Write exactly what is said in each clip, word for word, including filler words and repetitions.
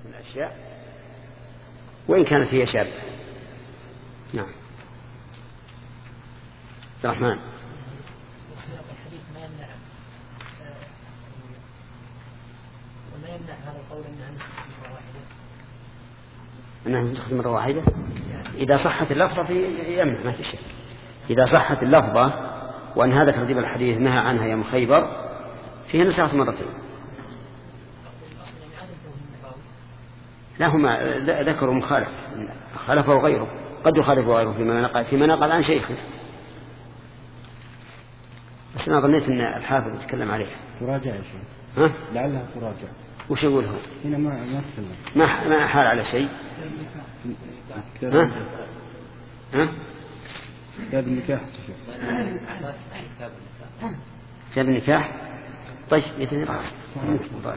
من الأشياء وإن كانت هي شابة. نعم. الرحمن. الحديث ما يمنع وما يمنع هذا القول أنها نسخت مرة واحدة. أنها نسخت مرة واحدة إذا صحت اللفظة في يمنع ما في شيء. إذا صحت اللفظة وأن هذا ترتيب الحديث نهى عنها يوم خيبر فيها نسخت مرتين. لا هما ذكروا مخالف خالفه غيره قد يخالفه غيره فيما نقل فيما نقل عن شيخه بس أنا ظنيت أن الحافظ يتكلم عليه. تراجع يا شيخ. ها؟ لعلها تراجع. وش يقول هو؟ هنا ما ما تكلم. ما ما حال على شيء. ها؟ ها؟ كتاب النكاح. كتاب النكاح. طيب يتنقل. طيب.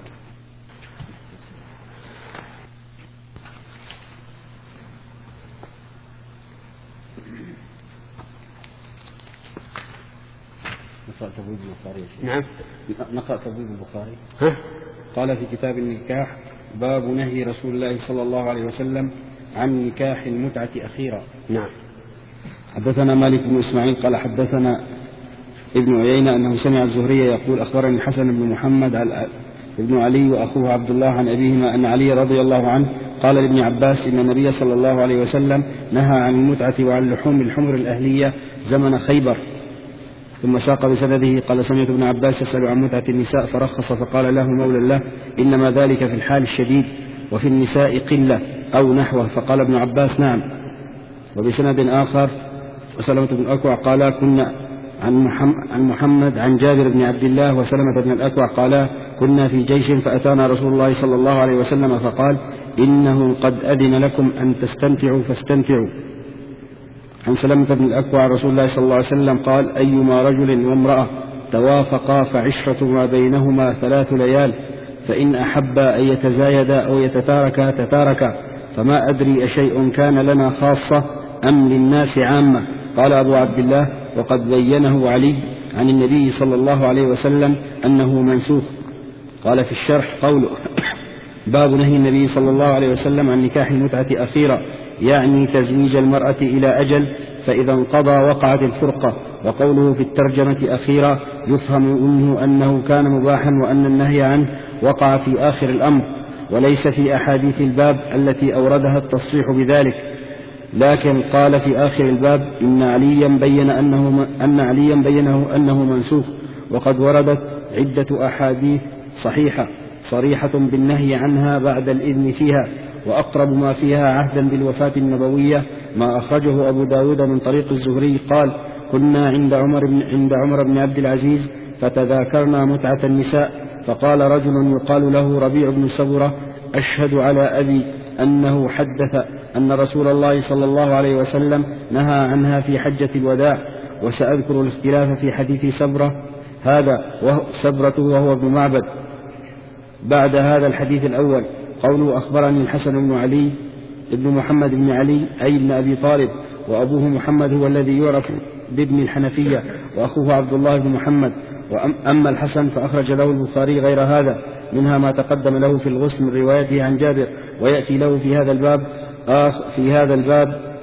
نقرأ تبويب البخاري. نعم. نقرأ تبويب البخاري. ها؟ قال في كتاب النكاح باب نهي رسول الله صلى الله عليه وسلم عن نكاح المتعة أخيرا. نعم. حدثنا مالك بن إسماعيل قال حدثنا ابن عيينة أنه سمع الزهري يقول أخبرني الحسن بن محمد ابن علي وأخوه عبد الله عن أبيهما أن علي رضي الله عنه قال لابن عباس إن النبي صلى الله عليه وسلم نهى عن المتعة وعن لحوم الحمر الأهلية زمن خيبر. ثم ساق بسنده قال سمعت ابن عباس يسأل عن متعة النساء فرخص فقال له مولى له إنما ذلك في الحال الشديد وفي النساء قلة أو نحوه فقال ابن عباس نعم. وبسند آخر وسلمة بن الأكوع قال كنا عن محمد عن جابر بن عبد الله وسلمة بن الأكوع قال كنا في جيش فأتانا رسول الله صلى الله عليه وسلم فقال إنه قد أذن لكم أن تستمتعوا فاستمتعوا. عن سلمة بن الأكوع رسول الله صلى الله عليه وسلم قال أيما رجل وامرأة توافقا فعشرة ما بينهما ثلاث ليال فإن أحبا أن يتزايدا أو يتتاركا تتاركا فما أدري أشيء كان لنا خاصة أم للناس عامة. قال أبو عبد الله وقد بينه علي عن النبي صلى الله عليه وسلم أنه منسوخ. قال في الشرح قوله باب نهي النبي صلى الله عليه وسلم عن نكاح المتعة أخيرا يعني تزويج المرأة إلى أجل فإذا انقضى وقعت الفرقة. وقوله في الترجمة أخيرا يفهم منه أنه كان مباحا وأن النهي عنه وقع في آخر الأمر وليس في أحاديث الباب التي أوردها التصريح بذلك لكن قال في آخر الباب إن عليا بين أنه, أن عليا بينه أنه منسوخ. وقد وردت عدة أحاديث صحيحة صريحة بالنهي عنها بعد الإذن فيها وأقرب ما فيها عهدا بالوفاة النبوية ما أخرجه أبو داود من طريق الزهري قال كنا عند عمر بن, عند عمر بن عبد العزيز فتذاكرنا متعة النساء فقال رجل يقال له ربيع بن سبرة أشهد على أبي أنه حدث أن رسول الله صلى الله عليه وسلم نهى عنها في حجة الوداع. وسأذكر الاختلاف في حديث سبرة هذا وهو سبرة وهو ابن معبد بعد هذا الحديث الأول. قوله أخبرني الحسن بن علي ابن محمد بن علي أي ابن أبي طالب وأبوه محمد هو الذي يعرف بابن الحنفية وأخوه عبد الله بن محمد. وأما الحسن فأخرج له البخاري غير هذا منها ما تقدم له في الغسل من روايته عن جابر ويأتي له في هذا الباب آخ في هذا الباب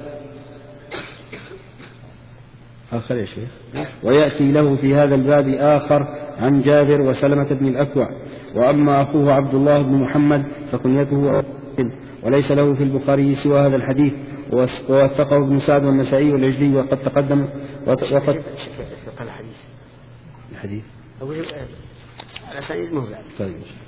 آخر يا شيخ ويأتي له في هذا الباب آخر عن جابر وسلمة بن الأكوع. وأما أخوه عبد الله بن محمد فكنيته وليس له في البخاري سوى هذا الحديث ووثقه ابن سعد والنسائي والعجلي وقد تقدم وقد الحديث الحديث على سعيد مهبل. طيب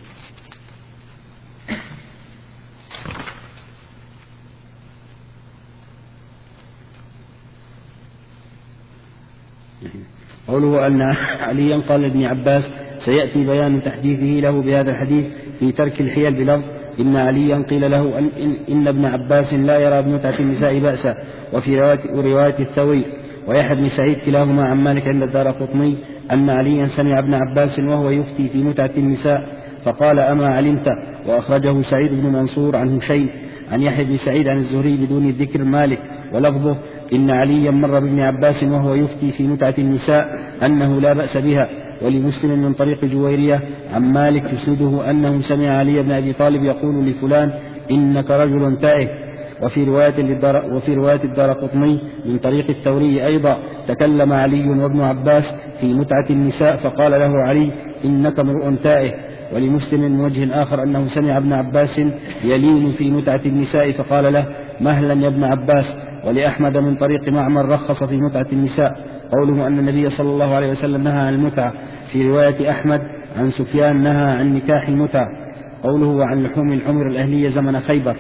قوله أن عليا قال لابن عباس سيأتي بيان تحديثه له بهذا الحديث في ترك الحيل بلفظ إن عليا قيل له أن, إن, إن ابن عباس لا يرى بمتعة النساء بأسا. وفي رواية الثوري ويحيى بن سعيد كلاهما عن مالك عند الدارقطني أن عليا سمع ابن عباس وهو يفتي في متعة النساء فقال أما علمت. وأخرجه سعيد بن منصور عن هشيم عن يحيى بن سعيد عن الزهري بدون ذكر مالك ولفظه إن عليا مر بابن عباس وهو يفتي في متعة النساء أنه لا بأس بها ولمسلم من طريق جويرية عن مالك يسنده أنه سمع علي بن أبي طالب يقول لفلان إنك رجل تائه. وفي رواية الدار وفي رواية الدارقطني من طريق الثوري أيضا تكلم علي وابن عباس في متعة النساء فقال له علي إنك امرؤ تائه. ولمسلم من وجه آخر أنه سمع ابن عباس يلين في متعة النساء فقال له مهلا يا ابن عباس. ولأحمد من طريق معمر رخص في متعة النساء قوله أن النبي صلى الله عليه وسلم نهى عن المتعة. في رواية أحمد عن سفيان نهى عن نكاح المتعة. قوله وعن لحوم الحمر الأهلية زمن خيبر.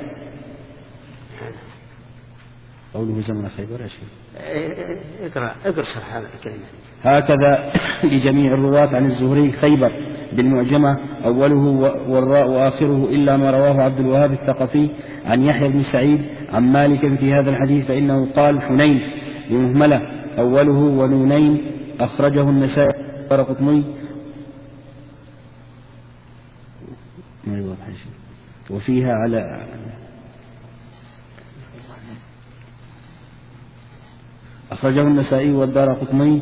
قوله زمن خيبر يا شيخ اقرأ اقرأ شرح هذا الكلمة. هكذا لجميع الرواة عن الزهري خيبر بالمعجمة أوله والراء وآخره إلا ما رواه عبد الوهاب الثقفي عن يحيى بن سعيد عن مالك في هذا الحديث فإنه قال حنين بمهملة أوله ونونين أخرجه النسائي والدارقطني وفيها على أخرجه النسائي والدارقطني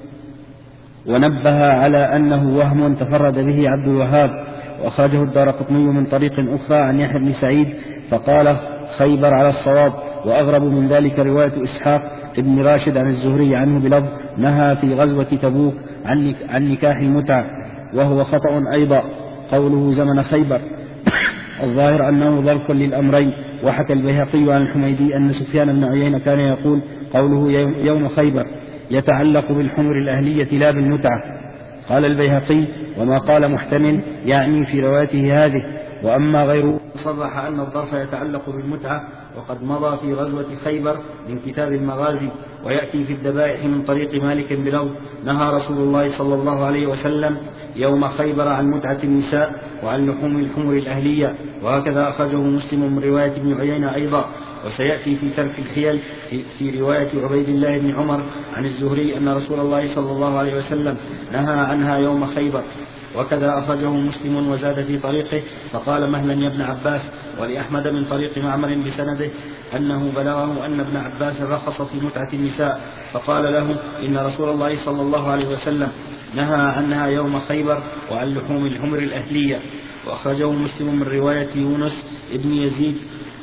ونبه على أنه وهم تفرد به عبد الوهاب. وأخرجه الدارقطني من طريق أخرى عن يحيى بن سعيد فقال خيبر على الصواب. وأغرب من ذلك رواية إسحاق ابن راشد عن الزهري عنه بلفظ نهى في غزوة تبوك عن نكاح المتعة وهو خطأ أيضا. قوله زمن خيبر الظاهر أنه ظرف للأمرين. وحكى البيهقي عن الحميدي أن سفيان بن عيينة كان يقول قوله يوم خيبر يتعلق بالحمر الأهلية لا بالمتعة. قال البيهقي وما قال محتمل يعني في روايته هذه. وأما غيره صرح أن الظرف يتعلق بالمتعة وقد مضى في غزوة خيبر من كتاب المغازي. ويأتي في الذبائح من طريق مالك بلفظ نهى رسول الله صلى الله عليه وسلم يوم خيبر عن متعة النساء وعن لحوم الحمر الأهلية. وهكذا أخرجه مسلم من رواية ابن عيينة أيضا. وسيأتي في ترك الحيل في, في رواية عبيد الله بن عمر عن الزهري أن رسول الله صلى الله عليه وسلم نهى عنها يوم خيبر. وكذا أخرجه مسلم وزاد في طريقه فقال مهلا يا ابن عباس. ولأحمد من طريق معمر بسنده أنه بلغه أن ابن عباس رخص في متعة النساء فقال له إن رسول الله صلى الله عليه وسلم نهى عنها يوم خيبر وعن لحوم الحمر الأهلية. وأخرجه مسلم من رواية يونس ابن يزيد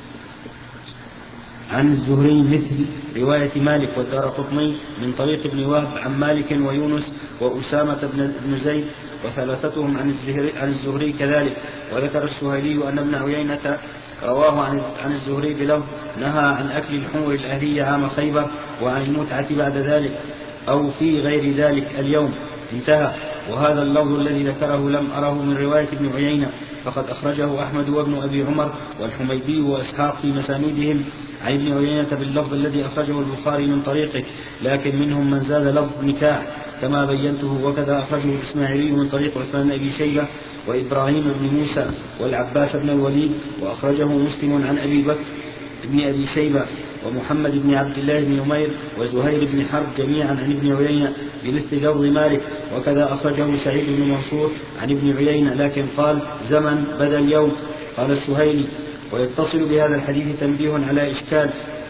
عن الزهري مثل رواية مالك والدارقطني من طريق ابن وهب عن مالك ويونس وأسامة بن زيد وثلاثتهم عن الزهري, عن الزهري كذلك. وذكر السهيلي أن ابن عيينة رواه عن الزهري بلفظ نهى عن أكل الحمر الأهلية عام خيبر وعن المتعة بعد ذلك أو في غير ذلك اليوم انتهى. وهذا اللفظ الذي ذكره لم أره من رواية ابن عيينة فقد أخرجه أحمد وابن أبي عمر والحميدي وإسحاق في مسانيدهم عن ابن عيينة باللفظ الذي أخرجه البخاري من طريقه لكن منهم من زاد لفظ نكاح كما بينته. وكذا أخرجه الإسماعيلي من طريق عثمان أبي شيبة وإبراهيم بن موسى والعباس بن الوليد. وأخرجه مسلم عن أبي بكر بن أبي شيبة ومحمد بن عبد الله بن نمير وزهير بن حرب جميعا عن ابن عيينة بمثل لفظ مالك. وكذا أخرجه سعيد بن منصور عن ابن عيينة لكن قال زمن بدل يوم. قال السهيلي ويتصل بهذا الحديث تنبيه على إشكال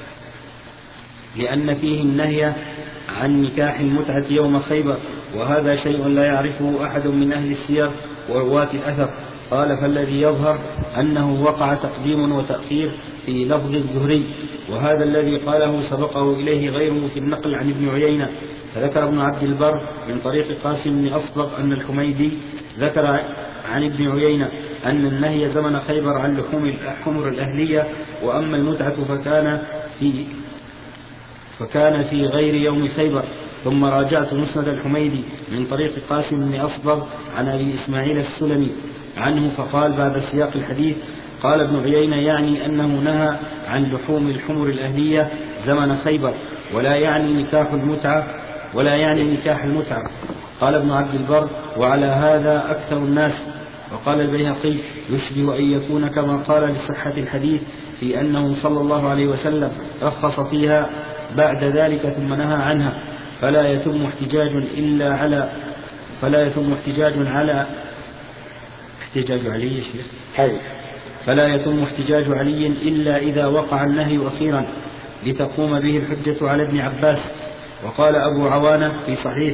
لأن فيه النهي عن نكاح المتعة يوم خيبر وهذا شيء لا يعرفه أحد من أهل السير ورواة الأثر. قال فالذي يظهر أنه وقع تقديم وتأخير في لفظ الزهري وهذا الذي قاله سبقه إليه غيره في النقل عن ابن عيينة. فذكر ابن عبد البر من طريق قاسم بن أصبغ أن الحميدي ذكر عن ابن عيينة أن النهي زمن خيبر عن لحوم الحمر الأهلية وأما المتعة فكان في فكان في غير يوم خيبر. ثم راجعت مسند الحميدي من طريق قاسم بن أصبغ عن أبي إسماعيل السلمي عنه فقال بعد سياق الحديث قال ابن عيينة يعني أنه نهى عن لحوم الحمر الأهلية زمن خيبر ولا يعني نكاح المتعة ولا يعني نكاح المتعة. قال ابن عبد البر وعلى هذا أكثر الناس. وقال البيهقي يشبه أن يكون كما قال لصحة الحديث في أنه صلى الله عليه وسلم رخص فيها بعد ذلك ثم نهى عنها فلا يتم احتجاج إلا على فلا يتم احتجاج على احتجاج علي شيخ فلا يتم احتجاج علي إلا إذا وقع النهي أخيرا لتقوم به الحجة على ابن عباس. وقال أبو عوانة في صحيحه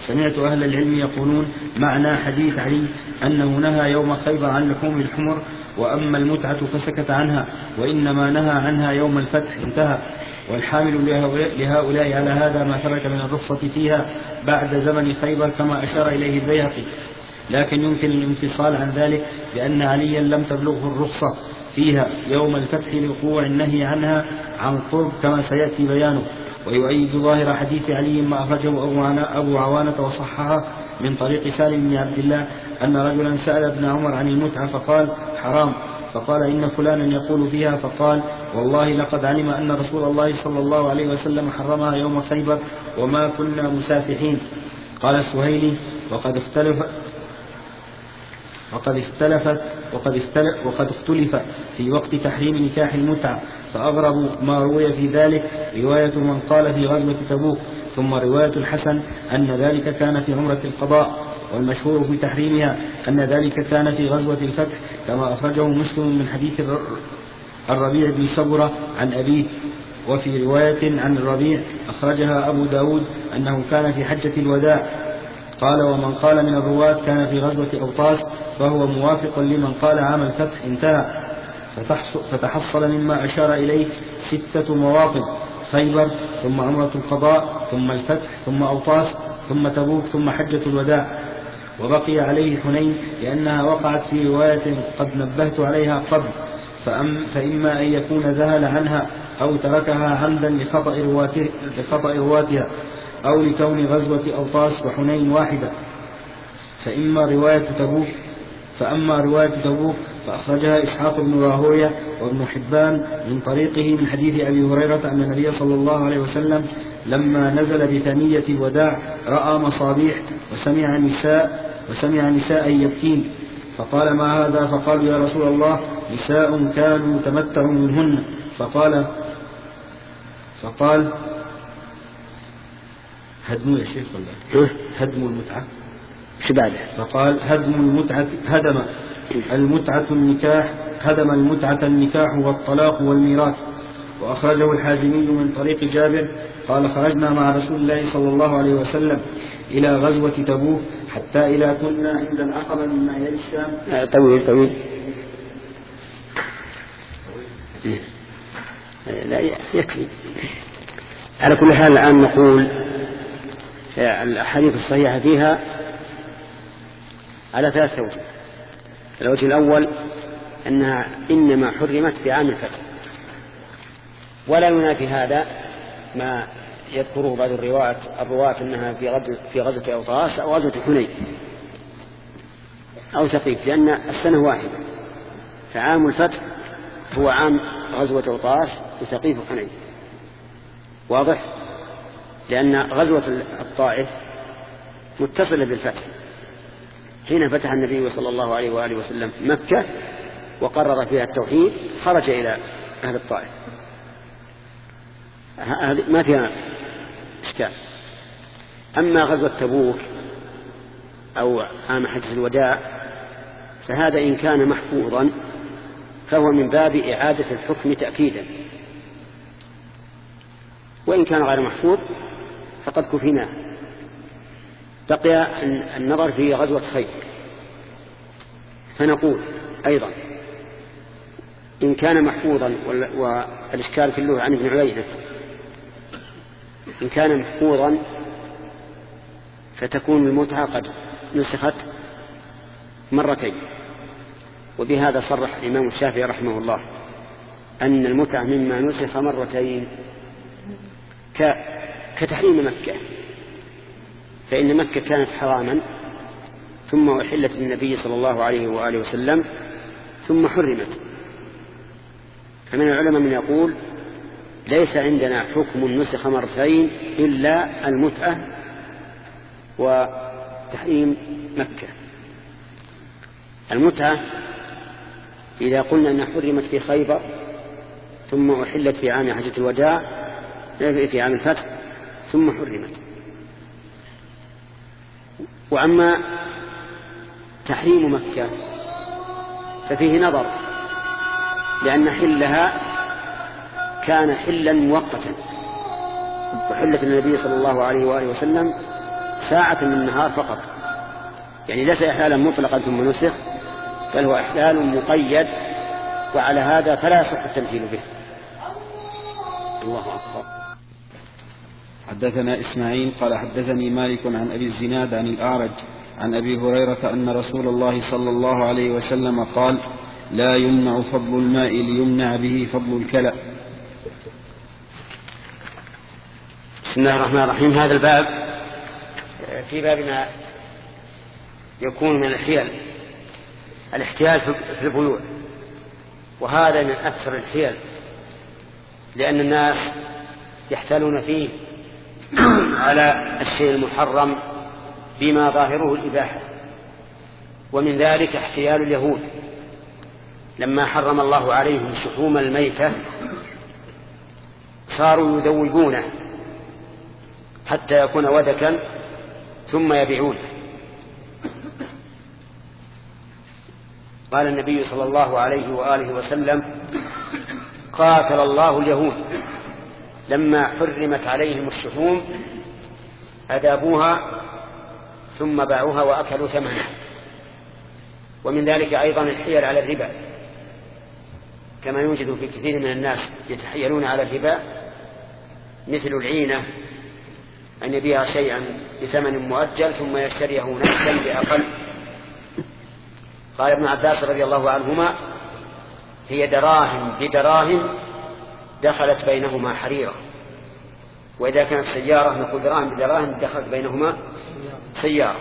سمعت أهل العلم يقولون معنى حديث علي أنه نهى يوم خيبر عن لحوم الحمر، وأما المتعة فسكت عنها، وإنما نهى عنها يوم الفتح، انتهى. والحامل لهؤلاء على هذا ما ثبت من الرخصة فيها بعد زمن خيبر كما أشار إليه البيهقي، لكن يمكن الانفصال عن ذلك بأن عليا لم تبلغه الرخصة فيها يوم الفتح لوقوع النهي عنها عن قرب كما سيأتي بيانه. ويؤيد ظاهر حديث علي ما أخرجه أبو عوانة وصححه من طريق سالم بن عبد الله أن رجلا سأل ابن عمر عن المتعة فقال حرام، فقال إن فلانا يقول فيها، فقال والله لقد علم أن رسول الله صلى الله عليه وسلم حرمها يوم خيبر وما كنا مسافحين. قال السهيلي وقد اختلف وقد اختلفت وقد اختلف, وقد اختلف في وقت تحريم نكاح المتعة، فأغرب ما روي في ذلك رواية من قال في غزوة تبوك، ثم رواية الحسن أن ذلك كان في عمرة القضاء، والمشهور في تحريمها أن ذلك كان في غزوة الفتح كما أخرجه مسلم من حديث الربيع بن سبرة عن أبيه. وفي رواية عن الربيع أخرجها أبو داود أنه كان في حجة الوداع. قال ومن قال من الرواة كان في غزوة أوطاس فهو موافق لمن قال عام الفتح، انتهى. فتحصل مما أشار إليه ستة مواطن: خيبر، ثم عمرة القضاء، ثم الفتح، ثم أوطاس، ثم تبوك، ثم حجة الوداع. وبقي عليه حنين لأنها وقعت في رواية قد نبهت عليها قبل، فأم فإما أن يكون ذهل عنها أو تركها عمدا لخطأ رواتها، أو لكون غزوة أوطاس وحنين واحدة. فإما رواية تبوك فأما رواية تبوك فأخرجها إسحاق بن راهوية وابن حبان من طريقه من حديث أبي هريرة أن النبي صلى الله عليه وسلم لما نزل بثنية الوداع رأى مصابيح وسمع نساء وسمع نساء يبكين، فقال ما هذا؟ فقالوا يا رسول الله نساء كانوا تمتعوا منهن. فقال فقال هدموا يا شيخ ولا هدموا المتعة شبابه. فقال هدم المتعة هدم المتعة النكاح هدم المتعة النكاح والطلاق والميراث. وأخرجه الحازمي من طريق جابر قال خرجنا مع رسول الله صلى الله عليه وسلم إلى غزوة تبوك حتى إذا كنا عند العقبة من يلي الشام. طويل طويل لا يكفي. على كل حال الآن نقول الأحاديث الصحيحة فيها على ثلاث وجه. الوجه الأول أنها إنما حرمت في عام الفتح، ولا ينافي هذا ما يذكره بعض الرواة الرواة أنها في غزوة في غزوة أوطاس أو غزوة حنين أو ثقيف، لأن السنة واحدة، فعام الفتح هو عام غزوة أوطاس وثقيف وحنين. واضح؟ لأن غزوة الطائف متصلة بالفتح، حين فتح النبي صلى الله عليه وآله وسلم مكة وقرر فيها التوحيد خرج إلى أهل الطائف، ما فيها إشكال. أما غزوة تبوك أو عام حجة الوداع فهذا إن كان محفوظا فهو من باب إعادة الحكم تأكيدا، وإن كان غير محفوظ فقد كفيناه. بقي النظر في غزوة خيبر، فنقول أيضا إن كان محفوظا، والإشكال في اللغة عن ابن عيينة، إن كان محفوظا فتكون المتعة قد نسخت مرتين. وبهذا صرح الإمام الشافعي رحمه الله أن المتعة مما نسخ مرتين كتحريم مكة، فإن مكة كانت حراما ثم أحلت للنبي صلى الله عليه وآله وسلم ثم حرمت. فمن العلماء من يقول ليس عندنا حكم نسخ مرتين إلا المتعة وتحريم مكة. المتعة إذا قلنا أنها حرمت في خيبر ثم أحلت في عام حجة الوداع في عام الفتح ثم حرمت. وأما تحريم مكة ففيه نظر، لأن حلها كان حلا مؤقتا، وحلت النبي صلى الله عليه وآله وسلم ساعة من النهار فقط، يعني ليس إحلالا مطلقا ثم نسخ، بل هو إحلال مقيد، وعلى هذا فلا يصح التمثيل به. الله أكبر. حدثنا إسماعيل قال حدثني مالك عن أبي الزناد عن الأعرج عن أبي هريرة أن رسول الله صلى الله عليه وسلم قال: لا يمنع فضل الماء ليمنع به فضل الكلأ. بسم الله الرحمن الرحيم. هذا الباب في باب ما يكون من الحيل، الاحتيال في البيوع، وهذا من أكثر الحيل، لأن الناس يحتالون فيه على الشيء المحرم بما ظاهره الإباحة. ومن ذلك احتيال اليهود لما حرم الله عليهم شحوم الميتة، صاروا يذوبونه حتى يكون ودكا ثم يبيعونه. قال النبي صلى الله عليه وآله وسلم: قاتل الله اليهود لما حرمت عليهم الشحوم أذابوها ثم باعوها وأكلوا ثمنها. ومن ذلك أيضا الحيل على الربا، كما يوجد في كثير من الناس يتحيلون على الربا، مثل العينة، أن يبيع شيئا بثمن مؤجل ثم يشتريه نفسا بأقل. قال ابن عباس رضي الله عنهما: هي دراهم بدراهم دخلت بينهما حريرة. وإذا كانت سيارة نقول دراهم بدراهم دخلت بينهما سيارة.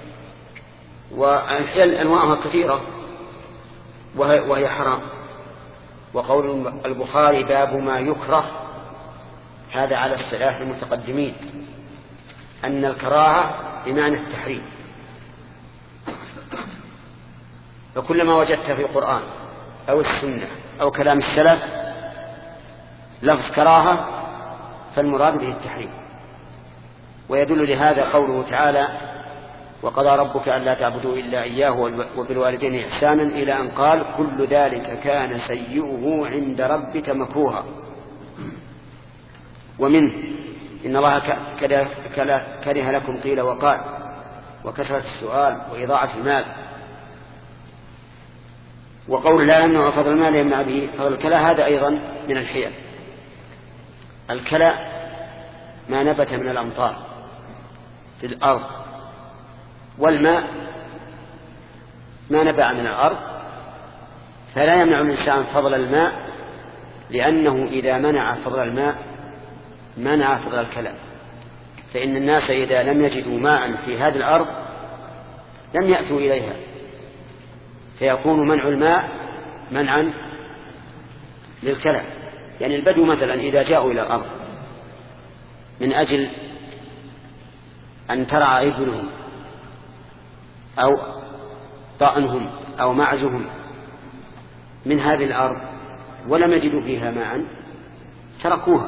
والحيل أنواعها كثيرة وهي, وهي حرام. وقول البخاري: باب ما يكره، هذا على اصطلاح المتقدمين أن الكراهة بمعنى التحريم. فكلما وجدت في القرآن أو السنة أو كلام السلف لفظ كراهة فالمراد به التحريم. ويدل لهذا قوله تعالى: وقضى ربك ألا تعبدوا إلا إياه وبالوالدين إحسانا، إلى أن قال: كل ذلك كان سيئه عند ربك مكروها. ومنه إن الله كره لكم قيل وقال وكثرة السؤال وإضاعة المال. وقول لا يمنع فضل المال يمنع به فضل الكلى، هذا أيضا من الحيل. الكلى ما نبت من الأمطار في الأرض، والماء ما نبع من الأرض، فلا يمنع الإنسان فضل الماء، لأنه إذا منع فضل الماء منع فضل الكلى. فإن الناس إذا لم يجدوا ماء في هذه الأرض لم يأتوا إليها، فيكون منع الماء منعا للكلى. يعني البدو مثلا إذا جاءوا إلى الأرض من أجل أن ترعى إبلهم أو طأنهم أو معزهم من هذه الأرض ولم يجدوا فيها ماء تركوها.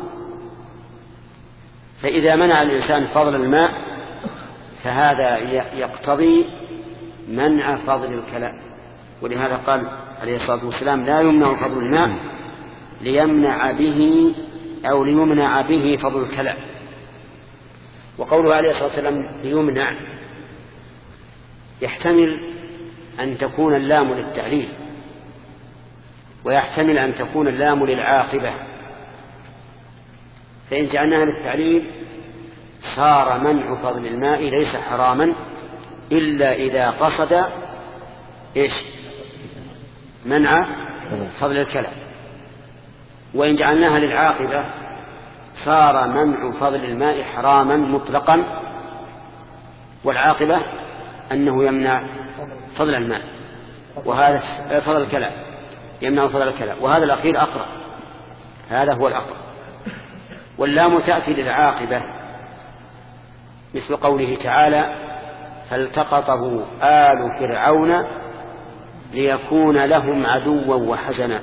فإذا منع الإنسان فضل الماء فهذا يقتضي منع فضل الكلى. ولهذا قال عليه الصلاة والسلام: لا يمنع فضل الماء ليمنع به أو ليمنع به فضل الكلى. وقوله عليه الصلاة والسلام ليمنع يحتمل أن تكون اللام للتعليل، ويحتمل أن تكون اللام للعاقبة. فإن جعلناها للتعليل صار منع فضل الماء ليس حراما إلا إذا قصد إيش؟ منع فضل الكلى. وإن جعلناها للعاقبة صار منع فضل الماء حراما مطلقا، والعاقبة أنه يمنع فضل الماء، وهذا فضل الكلى يمنع فضل الكلى، وهذا الأخير أقرب، هذا هو الأقرب. واللام تأتي للعاقبة مثل قوله تعالى: فالتقطه آل فرعون ليكون لهم عدوا وحزنا.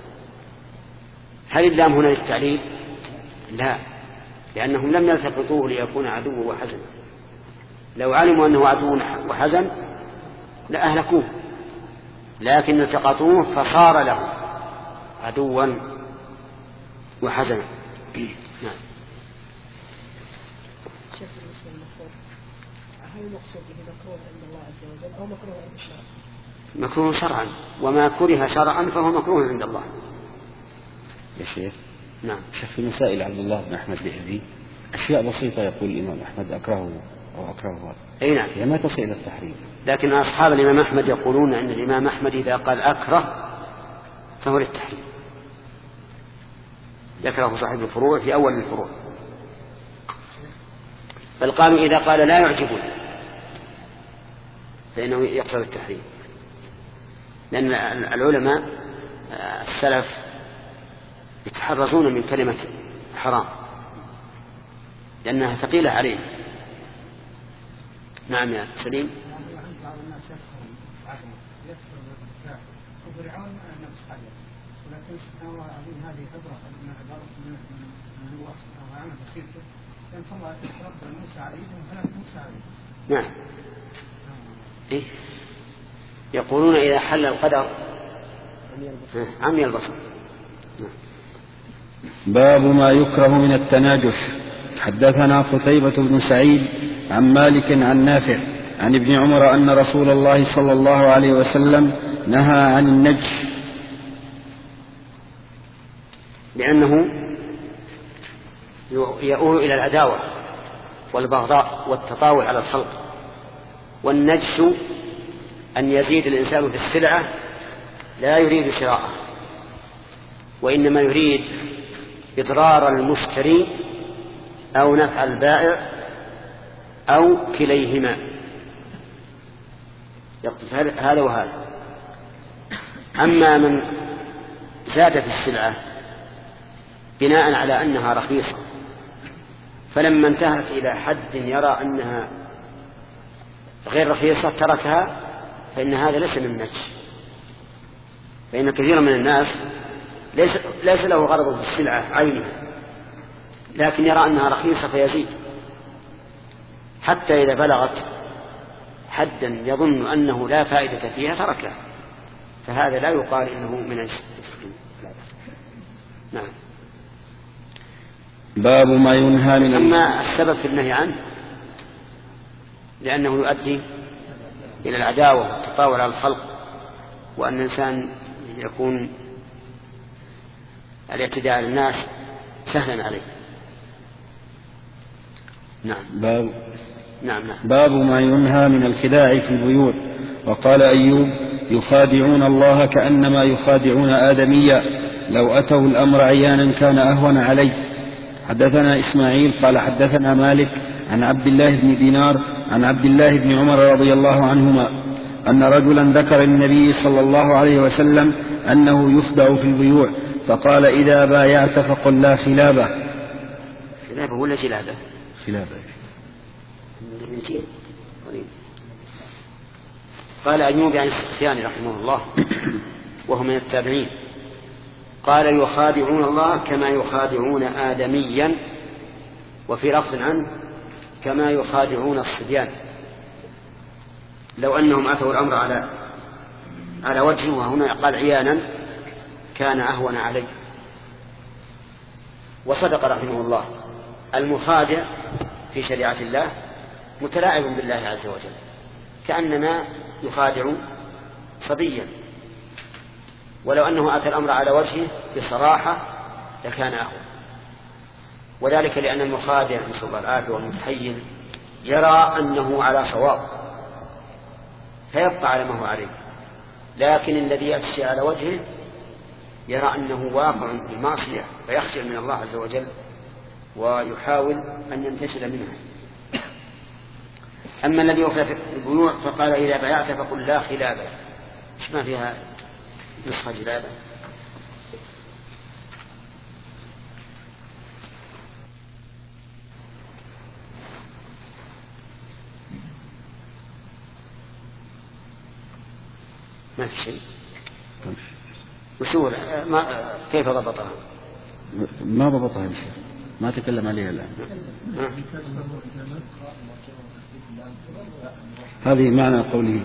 هل اللام هنا للتعليل؟ لا، لأنهم لم يلتقطوه ليكون عدوا وحزنا. لو علموا أنه عدو وحزن لأهلكوه، لكن التقطوه فصار له عدوا وحزنا. نعم. المقصود به مكروه عند الله عز وجل أو مكروه عند الشرع؟ مكروه شرعا، وما كره شرعا فهو مكروه عند الله. يا شيخ نعم. شيخ في مسائل عبد الله بن أحمد بن أشياء بسيطة يقول الإمام أحمد أكرهه أو أكرهه، أي نعم، هي ما تصل إلى التحريم. لكن أصحاب الإمام أحمد يقولون أن الإمام أحمد إذا قال أكره فهو للتحريم، ذكره صاحب الفروع في أول الفروع، بل قالوا إذا قال لا يعجبون فإنه يقتضي التحريم، لأن العلماء السلف يتحرزون من كلمة حرام لأنها ثقيلة عليه. نعم يا سليم. ولكن سبحان الله العظيم هذه عبرة أن عبارة من هو أو عمل بسيطة لأن الله رب موسى عليه وهلاك موسى عليه. نعم. إيه؟ يقولون إذا حل القدر عمي البصر. باب ما يكره من التناجش. حدثنا قتيبة بن سعيد عن مالك عن نافع عن ابن عمر أن رسول الله صلى الله عليه وسلم نهى عن النجش لأنه يؤول إلى العداوة والبغضاء والتطاول على الخلق. والنجش أن يزيد الإنسان في السلعة لا يريد شراءه، وإنما يريد إضرار المشتري أو نفع البائع أو كليهما، يقصد هذا وهذا. أما من زاد في السلعة بناء على أنها رخيصة فلما انتهت إلى حد يرى أنها غير رخيصة تركها، فإن هذا ليس من النجش. فإن كثيرا من الناس ليس, ليس له غرض بالسلعة عينها، لكن يرى أنها رخيصة فيزيد حتى إذا بلغت حدا يظن أنه لا فائدة فيها تركها، فهذا لا يقال إنه من النجش. نعم. باب ما ينهى من أما السبب في النهي عنه لأنه يؤدي إلى العداوة والتطاول على الخلق، وأن الإنسان يكون الاعتداء على الناس سهلا عليه. نعم. باب نعم نعم. باب ما ينهى من الخداع في البيوت. وقال أيوب يخادعون الله كأنما يخادعون آدميا لو أتوا الأمر عيانا كان أهون عليه. حدثنا إسماعيل قال حدثنا مالك عن عبد الله بن دينار عن عبد الله بن عمر رضي الله عنهما أن رجلا ذكر النبي صلى الله عليه وسلم أنه يخدع في البيوع فقال إذا بايعت فقل لا خلابة. خلابة ولا خلابة؟ خلابة. قال أيوب عن السختياني رحمه الله وهو من التابعين قال يخادعون الله كما يخادعون آدميا، وفي لفظ عنه كما يخادعون الصبيان، لو أنهم أتوا الأمر على على وجهه، وهنا قال عيانا كان أهون عليه. وصدق رحمه الله، المخادع في شريعة الله متلاعب بالله عز وجل كأنما يخادع صبيا، ولو أنه أتى الأمر على وجهه بصراحة لكان أهون. وذلك لأن المخادع نسأل العافية والمتحيل يرى أنه على صواب فيبقى على ما هو عليه، لكن الذي يأتي على وجهه يرى أنه واقع بالمعصية فيخشى من الله عز وجل ويحاول أن ينتشل منها. أما الذي يخلف البيوع فقال إذا بايعت فقل لا خلابة. إيش ما فيها نسخة جلابة؟ ما في شيء. وشو ما كيف ضبطها؟ ما ضبطها يا شيخ، ما تكلم عليها الآن. هذه معنى قوله.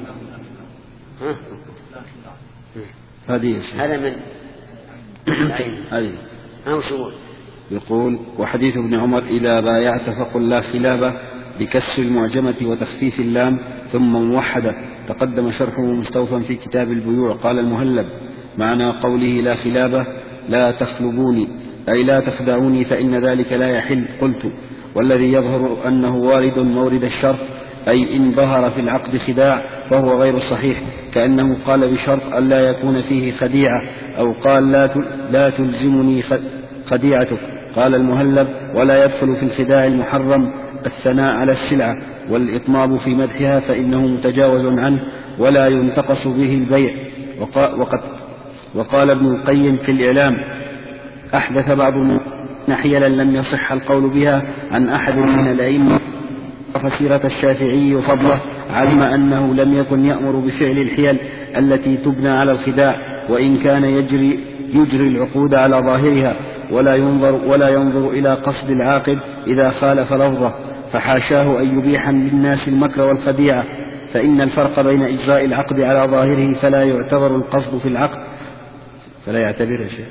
هذه هذا من هذه أو شو يقول وحديث ابن عمر إذا بايعت فقل لا خلابة بكسر المعجمة وتخفيف اللام ثم موحدة. تقدم شرحه مستوفا في كتاب البيوع. قال المهلب: معنى قوله لا خلابة لا تخلبوني أي لا تخدعوني فإن ذلك لا يحل. قلت: والذي يظهر أنه وارد مورد الشرط، أي إن ظهر في العقد خداع فهو غير صحيح، كأنه قال بشرط ألا يكون فيه خديعة، أو قال لا لا تلزمني خديعتك. قال المهلب: ولا يدخل في الخداع المحرم الثناء على السلعة والإطناب في مدحها فإنه متجاوز عنه ولا ينتقص به البيع. وقد وقال ابن القيم في الإعلام: أحدث بعض حيلا لم يصح القول بها عن أحد من الأئمة، فسيرة الشافعي وفضله علم أنه لم يكن يأمر بفعل الحيل التي تبنى على الخداع، وإن كان يجري, يجري العقود على ظاهرها، ولا ينظر, ولا ينظر إلى قصد العاقد إذا خالف لفظه، فحاشاه أن يبيح للناس المكر والخديعة، فإن الفرق بين إجراء العقد على ظاهره فلا يعتبر القصد في العقد فلا يعتبر شيء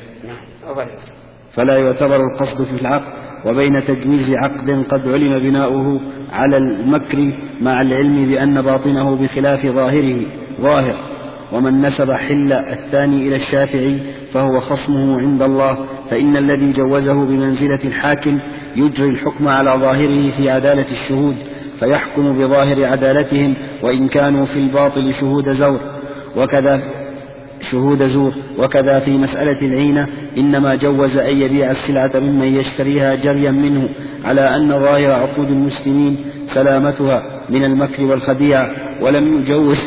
فلا يعتبر القصد في العقد وبين تجويز عقد قد علم بناؤه على المكر مع العلم بأن باطنه بخلاف ظاهره ظاهر. ومن نسب حل الثاني إلى الشافعي فهو خصمه عند الله، فإن الذي جوزه بمنزلة الحاكم يجري الحكم على ظاهره في عدالة الشهود، فيحكم بظاهر عدالتهم وإن كانوا في الباطل شهود زور وكذا شهود زور وكذا في مسألة العينة إنما جوز أن يبيع السلعة ممن يشتريها جريا منه، على أن ظاهر عقود المسلمين سلامتها من المكر والخديعة، ولم يجوز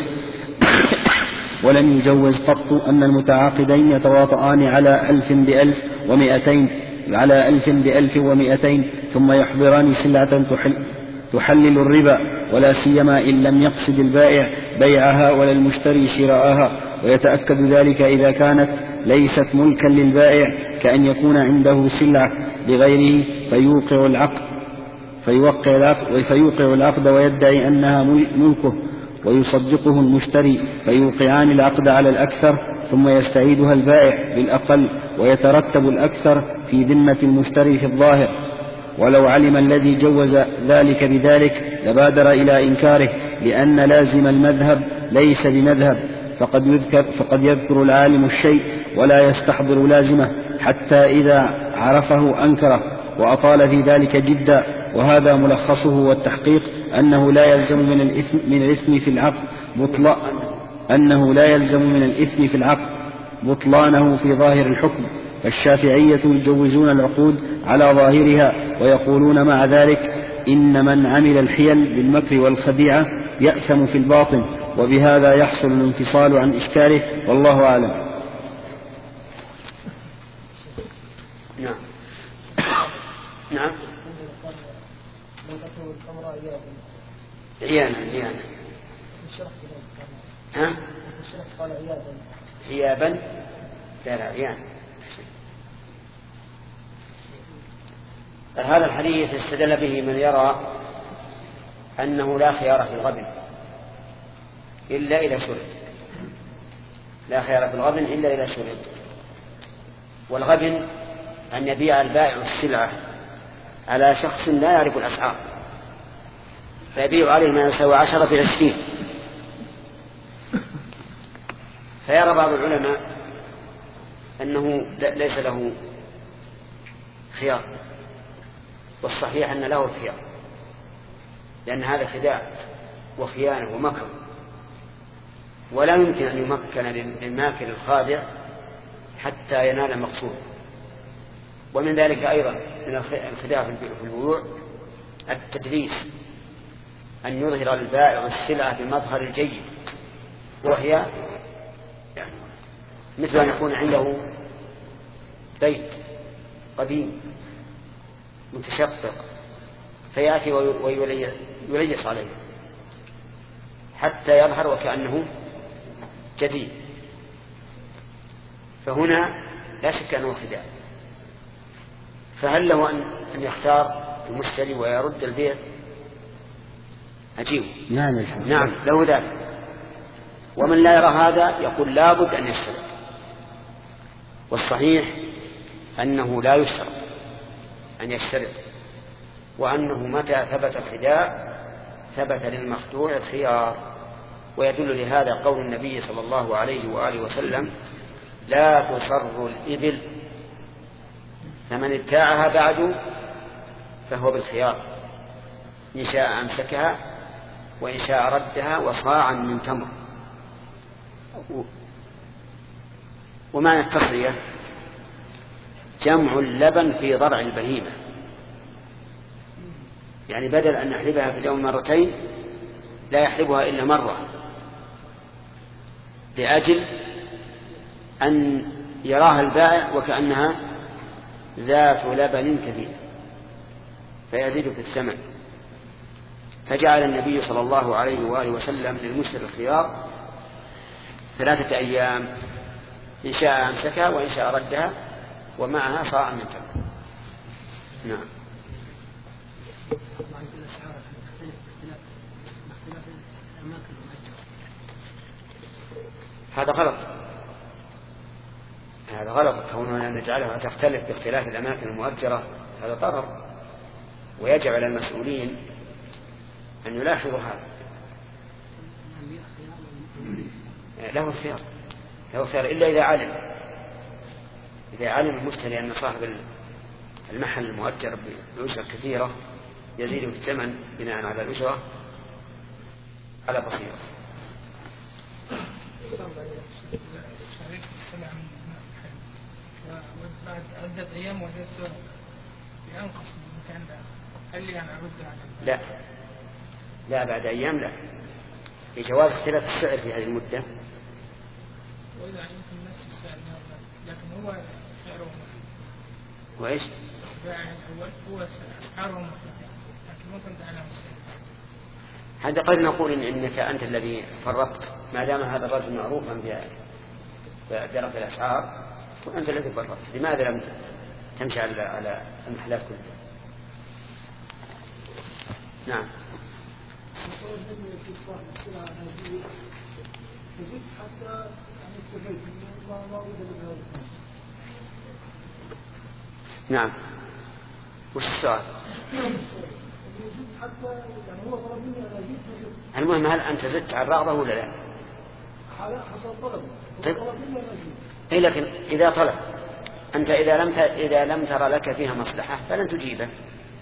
ولم يجوز قط أن المتعاقدين يتواطئان على ألف بألف ومئتين على ألف بألف ومئتين ثم يحضران سلعة تحل تحلل الربا، ولا سيما إن لم يقصد البائع بيعها ولا المشتري شراءها. ويتأكد ذلك إذا كانت ليست ملكا للبائع، كأن يكون عنده سلعة لغيره فيوقع العقد فيوقع العقد, فيوقع العقد ويدعي أنها ملكه، ويصدقه المشتري فيوقعان العقد على الأكثر ثم يستعيدها البائع بالأقل، ويترتب الأكثر في ذمة المشتري في الظاهر. ولو علم الذي جوز ذلك بذلك لبادر إلى إنكاره، لأن لازم المذهب ليس بمذهب، فقد يذكر, فقد يذكر العالم الشيء ولا يستحضر لازمه حتى إذا عرفه أنكره وأطال في ذلك جدا. وهذا ملخصه والتحقيق أنه لا يلزم من الإثم, من الإثم في العقد بطلان أنه لا يلزم من الإثم في العقد بطلانه في ظاهر الحكم. فالشافعية يجوزون العقود على ظاهرها ويقولون مع ذلك إن من عمل الحيل بالمكر والخديعة يأثم في الباطن، وبهذا يحصل الانفصال عن إشكاله، والله أعلم. نعم نعم عيانا عيانا ها عيابا لا لا عيانا. هذا الحديث استدل به من يرى أنه لا خيار في الغبن إلا إذا شرد، لا خيار في الغبن إلا إذا شرد. والغبن أن يبيع البائع السلعة على شخص لا يعرف الأسعار، فيبيع عليه ما يساوي عشرة في عشرين، فيرى بعض العلماء أنه ليس له خيار، والصحيح أن له الخيار، لأن هذا خداع وخيانة ومكر، ولا يمكن أن يمكن للماكر الخادع حتى ينال المقصود. ومن ذلك أيضا من الخداع في البيوع التدليس، أن يظهر البائع السلعة بمظهر الجيد، وهي مثل أن يكون عنده بيت قديم متشقق فيأتي ويليس عليه حتى يظهر وكأنه جديد، فهنا لا شك أنه خداع. فهل له أن يختار المشتري ويرد البيع؟ عجيب. نعم نعم له ذلك. ومن لا يرى هذا يقول لابد أن يشترط، والصحيح أنه لا يشترط أن يشترط، وأنه متى ثبت الخداع ثبت للمخدوع الخيار. ويدل لهذا قول النبي صلى الله عليه وآله وسلم: لا تصر الإبل، فمن ابتاعها بعد فهو بالخيار، إن شاء أمسكها وإن شاء ردها وصاعا من تمر. ومعنى التصرية جمع اللبن في ضرع البهيمة، يعني بدل أن يحلبها في اليوم مرتين لا يحلبها إلا مرة، لأجل أن يراها البائع وكأنها ذات لبن كثير فيزيد في الثمن. فجعل النبي صلى الله عليه وآله وسلم للمشتري الخيار ثلاثة أيام، إن شاء أمسكها وإن شاء ردها ومعها صاع من تمر. نعم. هذا غلط، هذا غلط كوننا نجعلها تختلف باختلاف الأماكن المؤجرة، هذا ضرر. ويجب على المسؤولين أن يلاحظوا هذا. له الخيار، له الخيار إلا إذا علم إذا علم المشتري أن صاحب المحل المؤجر بأجرة كثيرة يزيد في الثمن بناء على الأجرة على بصيرة. وبعد عدة أيام وجدت بأنقص من المكان ده، هل لي أن أرد عليه؟ لا لا، بعد أيام لا، لجواز اختلاف السعر في هذه المدة. وإذا يمكن نفس السعر لكن هو سعره وإيش؟ البائع الأول هو أسعاره مختلفة لكن ممكن تعلم السعر. هذا قد نقول إن إنك أنت الذي فرطت، ما دام هذا الرجل معروفا بدرجة الأسعار وأنت الذي فرطت. لماذا لم تمشي على على المحلات كلها؟ نعم. نعم. وش السؤال؟ المهم هل أنت زدت عن رغبة ولا لا؟ طيب. إيه لكن إذا طلب أنت إذا لم إذا لم ترى لك فيها مصلحة فلن تجيبه.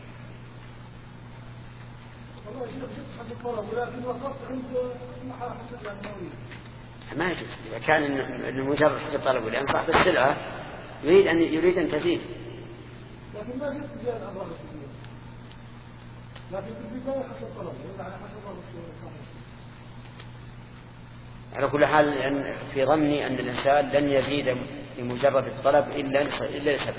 ما يجوز إذا كان المجرد حسب طلب لأن صاحب السلعة يريد أن يريد أن تزيد. لكن ما جبت زيادة عن رغبة الدين، لكن في البداية حسب طلب على حسب رغبة الصاحب. على كل حال في ظني أن الإنسان لن يزيد بمجرد الطلب إلا إلا لسبب.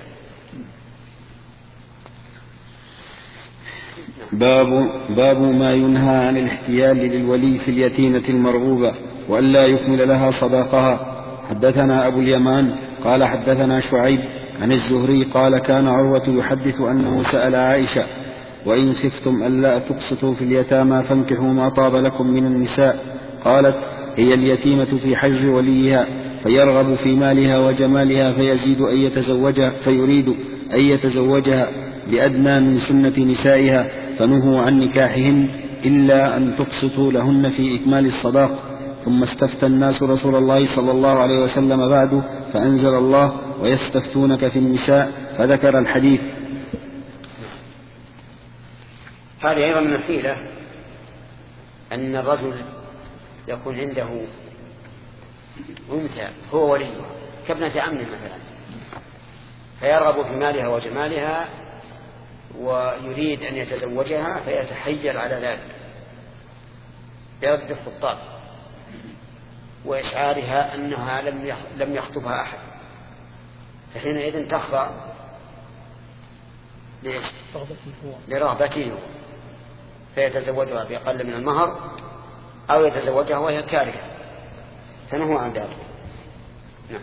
باب باب ما ينهى عن الاحتيال للولي في اليتيمة المرغوبة وألا يكمل لها صداقها. حدثنا أبو اليمان قال حدثنا شعيب عن الزهري قال كان عروة يحدث أنه سأل عائشة: وإن خفتم ألا تقسطوا في اليتامى فانكحوا ما طاب لكم من النساء. قالت: هي اليتيمة في حجر وليها فيرغب في مالها وجمالها فيزيد أن يتزوجها فيريد أن يتزوجها بأدنى من سنة نسائها فنهوا عن نكاحهن إلا أن تقسطوا لهن في إكمال الصداق. ثم استفتى الناس رسول الله صلى الله عليه وسلم بعد فأنزل الله: ويستفتونك في النساء، فذكر الحديث. هذه أيضا من الحيلة أن الرجل يكون عنده أنثى هو وليها كابنة عمه مثلا، فيرغب في مالها وجمالها ويريد أن يتزوجها فيتحيل على ذلك برد الخطاب وإشعارها أنها لم يخطبها أحد، فحينئذ تخضع لرغبته فيتزوجها بأقل من المهر أو يتزوجها وهي كارهة، فنهوا عن ذلك. نعم.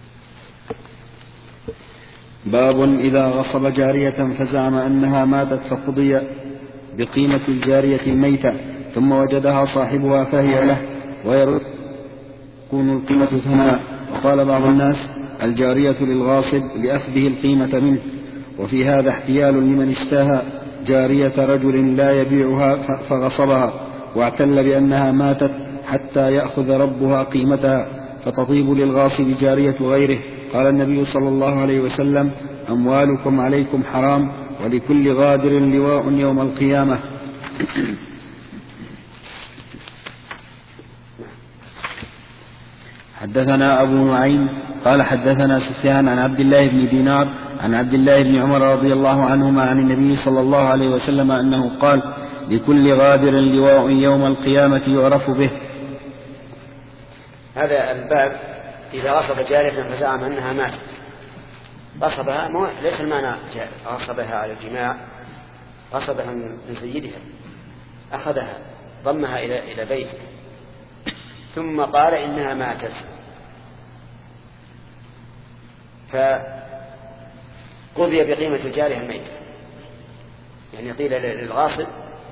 باب إذا غصب جارية فزعم أنها ماتت فقضي بقيمة الجارية الميتة ثم وجدها صاحبها فهي له ويكون القيمة ثمنا. وقال بعض الناس: الجارية للغاصب لأخذه القيمة منه. وفي هذا احتيال لمن اشتهى جارية رجل لا يبيعها فغصبها واعتل بأنها ماتت حتى يأخذ ربها قيمتها فتطيب للغاصب جارية غيره. قال النبي صلى الله عليه وسلم: أموالكم عليكم حرام ولكل غادر لواء يوم القيامة. حدثنا أبو نعيم قال حدثنا سفيان عن عبد الله بن دينار عن عبد الله بن عمر رضي الله عنهما عن النبي صلى الله عليه وسلم أنه قال: لكل غادر لواء يوم القيامة يعرف به. هذا الباب إذا غصب جارية فزعم أنها ماتت، غصبها ليس المعنى غصبها على الجماع، غصبها من سيدها، أخذها ضمها إلى إلى بيته ثم قال إنها ماتت، فقضي بقيمة الجارية الميتة، يعني قيل للغاصب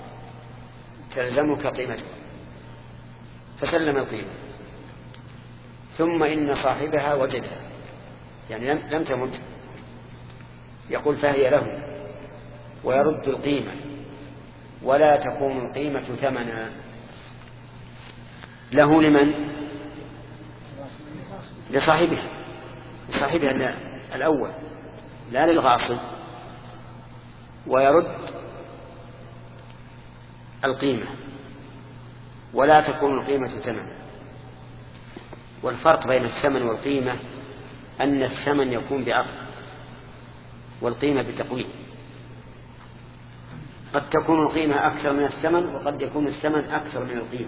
تلزمك قيمتها فسلم القيمة، ثم إن صاحبها وجدها يعني لم تمت، يقول فهي له ويرد القيمة ولا تكون القيمة ثمنا له. لمن؟ لصاحبها، لصاحبها الأول لا للغاصب، ويرد القيمة ولا تكون القيمة ثمنا. والفرق بين الثمن والقيمة أن الثمن يكون بعقد والقيمة بتقويم. قد تكون القيمة أكثر من الثمن وقد يكون الثمن أكثر من القيمة،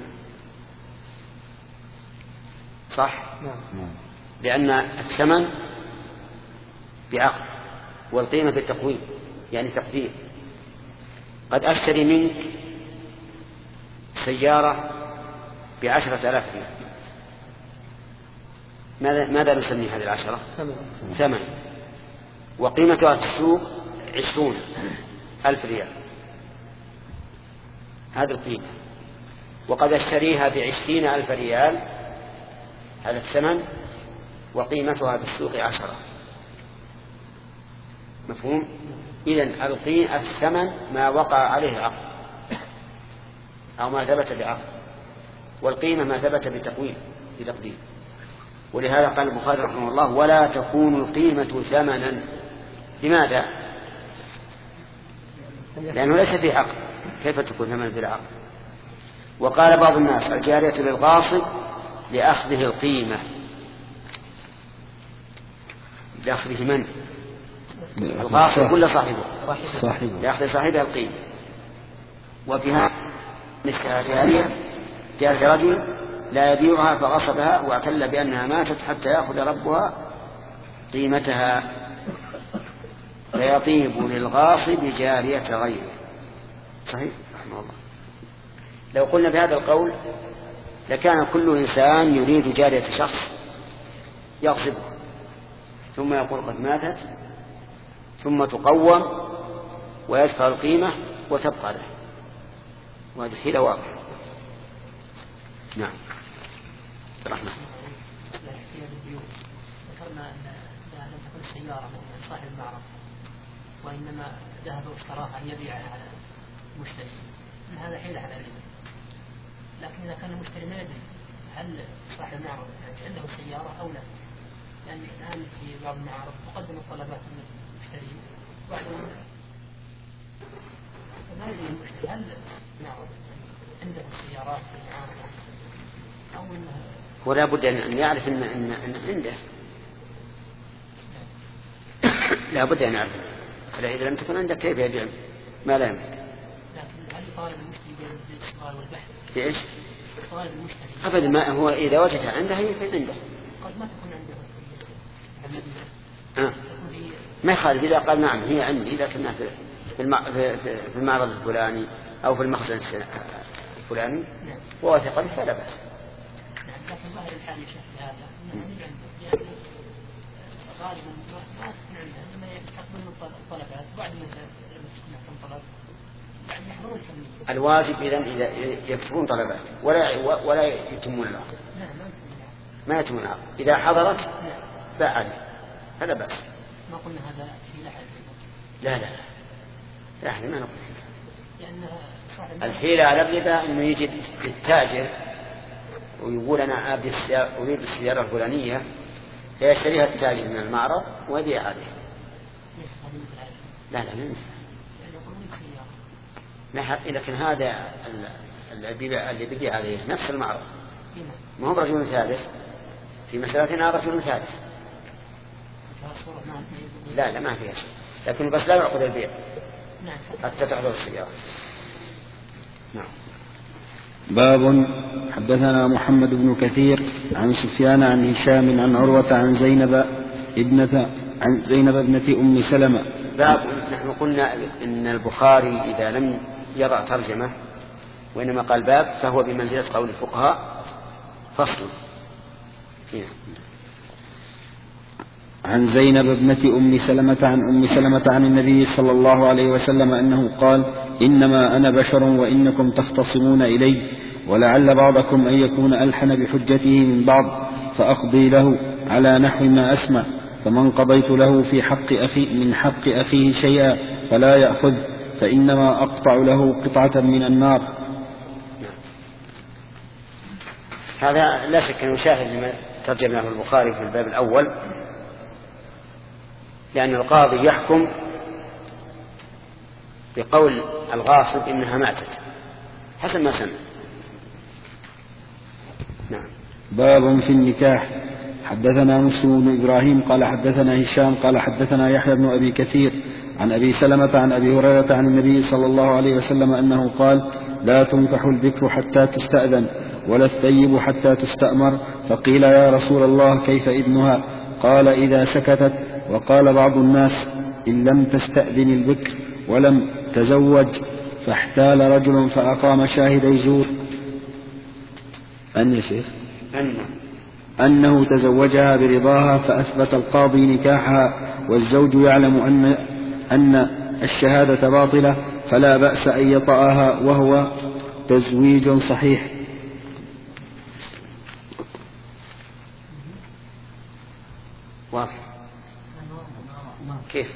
صح؟ لأن الثمن بعقد والقيمة بالتقويم يعني تقدير. قد أشتري منك سيارة بعشرة آلاف ريال، ماذا, ماذا نسمي هذه العشرة؟ ثمن، وقيمتها في السوق عشرون ألف ريال، هذه القيمة. وقد أشتريها بعشرين ألف ريال، هذا الثمن، وقيمتها في السوق عشرة. مفهوم؟ إذن الثمن ما وقع عليه عقد أو ما ثبت بعقد، والقيمة ما ثبت بتقويم بتقدير. ولهذا قال البخاري رحمه الله: ولا تكون القيمة ثمنا. لماذا؟ لأنه ليس في عقد، كيف تكون ثمنا بلا عقد؟ وقال بعض الناس: الجارية للغاصب لأخذه القيمة. لأخذه من؟ الغاصب كل صاحبه صاحبه لأخذ صاحبها القيمة. وفيها جارية جارية رجل لا يبيعها فغصبها واعتل بأنها ماتت حتى يأخذ ربها قيمتها، فيطيب للغاصب جارية غيره. صحيح رحمه الله. لو قلنا بهذا القول لكان كل إنسان يريد جارية شخص يغصبها ثم يقول قد ماتت، ثم تقوم ويدفع القيمة وتبقى له، وهذه حيلة واضحة. نعم. رحمة. ذكرنا أن لم تكن السيارة من صاحب المعرض، وإنما ذهب واشتراها أن يبيعها على المشتري، من هذا حيلة على الربا. لكن إذا كان المشتري ما يدري هل صاحب المعرض يعني عنده سيارة أو لا، لأن الآن في بعض المعارض تقدم الطلبات من المشترين وبعدين فما يدري المشتري هل المعرض عنده السيارات في المعارض أو إنها، ولا بد أن يعرف إن, إن, إن عنده لا بد أن يعرف، فإذا لم تكن عندك كيف يبيع ما لا يملك؟ لكن هل طالب المشتري بالسؤال والبحث في إيش؟ طالب المشتري أبدا، ما هو إذا وجدها عنده هي في عنده، قد ما تكون عنده آه. ما يخالف إذا قال نعم هي عندي، إذا كنا في في المعرض الفلاني أو في المخزن الفلاني ووثق به فلا بأس. نعم، لكن ظاهر الحال يشهد هذا أنه عنده، يعني غالبا ما تكون عنده، إنما يستقبل من الطلبات بعد ما يكون طلب يعني يحضرون كمية. الواجب إذن إذا يكتبون طلبات ولا ولا يتمون العقد. نعم ما يتمون العقد، إذا حضرت باع عليه فلا بأس. ما قلنا هذا في لحد. لا لا لا احنا ما نقول لأن الحيلة على الربا انه يجي التاجر ويقول انا اريد السيارة الفلانية فيشتريها التاجر من المعرض ويبيع عليه. لا لا ما ينفع. لكن هذا اللي بيبيع عليه نفس المعرض ما هو رجل ثالث في مسألتنا رجل ثالث. لا لا ما فيها شيء لكن بس لا يعقد البيع حتى تحضر السيارة. نعم. باب. حدثنا محمد بن كثير عن سفيان عن هشام عن عروة عن زينب ابنة عن زينب ابنة أم سلمة. باب. نحن قلنا إن البخاري إذا لم يضع ترجمة وإنما قال باب فهو بمنزلة قول الفقهاء فصل. عن زينب ابنة أم سلمة عن أم سلمة عن النبي صلى الله عليه وسلم أنه قال إنما أنا بشر وإنكم تختصمون إلي ولعل بعضكم أن يكون ألحن بحجته من بعض فأقضي له على نحو ما أسمع فمن قضيت له في حق أخي من حق أخيه شيئا فلا يأخذ فإنما أقطع له قطعة من النار. هذا لا شك أنه يشاهد لما ترجم له البخاري في الباب الأول لأن القاضي يحكم بقول الغاصب إنها ماتت حسب ما سمع. نعم. باب في النكاح. حدثنا مسلم بن إبراهيم قال حدثنا هشام قال حدثنا يحيى بن أبي كثير عن أبي سلمة عن أبي هريرة عن النبي صلى الله عليه وسلم أنه قال لا تنكح البكر حتى تستأذن ولا الثيب حتى تستأمر فقيل يا رسول الله كيف إذنها قال إذا سكتت. وقال بعض الناس إن لم تستأذن البكر ولم تزوج فاحتال رجل فأقام شاهدي زور أن يا شيخ أنه. أنه تزوجها برضاها فأثبت القاضي نكاحها والزوج يعلم أن, أن الشهادة باطلة فلا بأس أن يطأها وهو تزويج صحيح. واضح كيف؟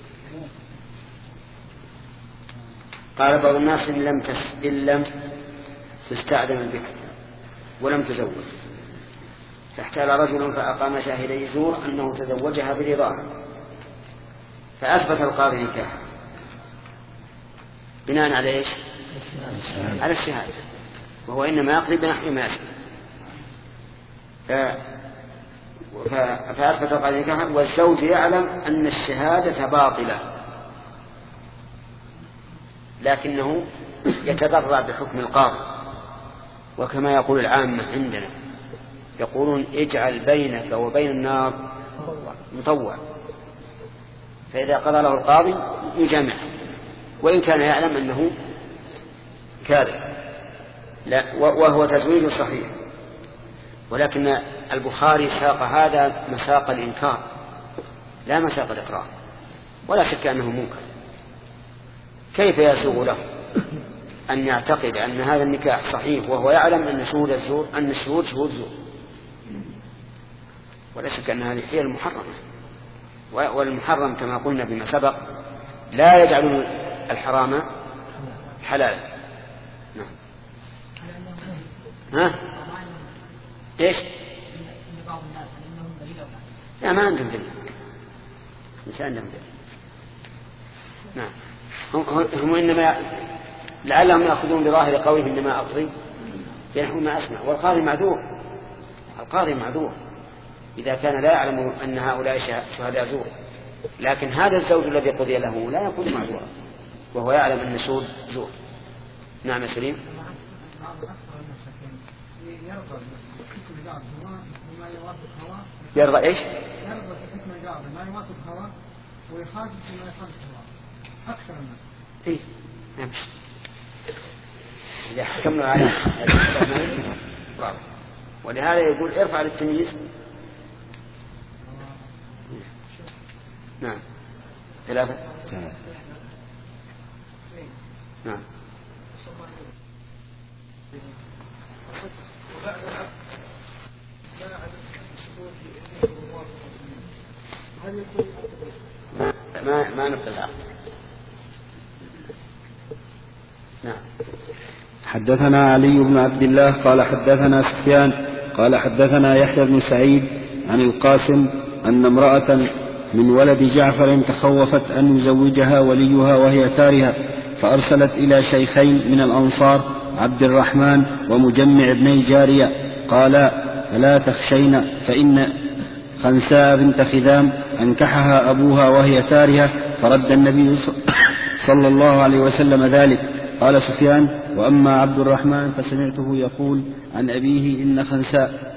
قال بعض الناس إن لم, تس... إن لم تستأذن البكر ولم تزوج فاحتال رجل فأقام شاهدي زور أنه تزوجها برضاها فأثبت القاضي نكاحها بناء على إيش؟ على الشهادة وهو إنما يقضي بنحو ما يسمى فأثبت القاضي نكاحها والزوج يعلم أن الشهادة باطلة لكنه يتضرع بحكم القاضي وكما يقول العامة عندنا يقولون اجعل بينك وبين النار مطوع فإذا قضى له القاضي يجامع وإن كان يعلم أنه كاذب لا وهو تزويج صحيح. ولكن البخاري ساق هذا مساق الإنكار لا مساق الإقرار ولا شك أنه منكر. كيف يسوغ له أن يعتقد أن هذا النكاح صحيح وهو يعلم أن شهود الزور أن الشهود شهود زور ولا شك أن هذه هي المحرمة والمحرم كما قلنا بما سبق لا يجعل الحرام حلالا. نعم. ها ايش؟ لا ما عندهم دليل مش عندهم دليل. نعم. هم, هم إنما لعلهم يأخذون بظاهر قوله إنما أقضي بنحو ما أسمع والقاضي معذور. القاضي معذور إذا كان لا يعلم أن هؤلاء شهداء زور لكن هذا الزوج الذي قضي له لا يكون معذورا وهو يعلم أن شهود زور. نعم يا سليم. يرضى ايش؟ يرضى بحكم القاضي ما يوافق هواه ويخالف فيما يخالف هواه اكثر الناس. اي نعم. اذا حكمنا على ولهذا يقول ارفع للتمييز. نعم. ثلاثة. نعم. ما ما نفذ العقد نعم. حدثنا علي بن عبد الله قال حدثنا سفيان قال حدثنا يحيى بن سعيد عن القاسم أن امرأة من ولد جعفر تخوفت أن يزوجها وليها وهي كارهة، فأرسلت إلى شيخين من الأنصار عبد الرحمن ومجمع ابني جارية قال: فلا تخشين، فإن خنساء بنت خذام أنكحها أبوها وهي كارهة، فرد النبي صلى الله عليه وسلم ذلك. قال سفيان: وأما عبد الرحمن فسمعته يقول عن أبيه: إن خنساء.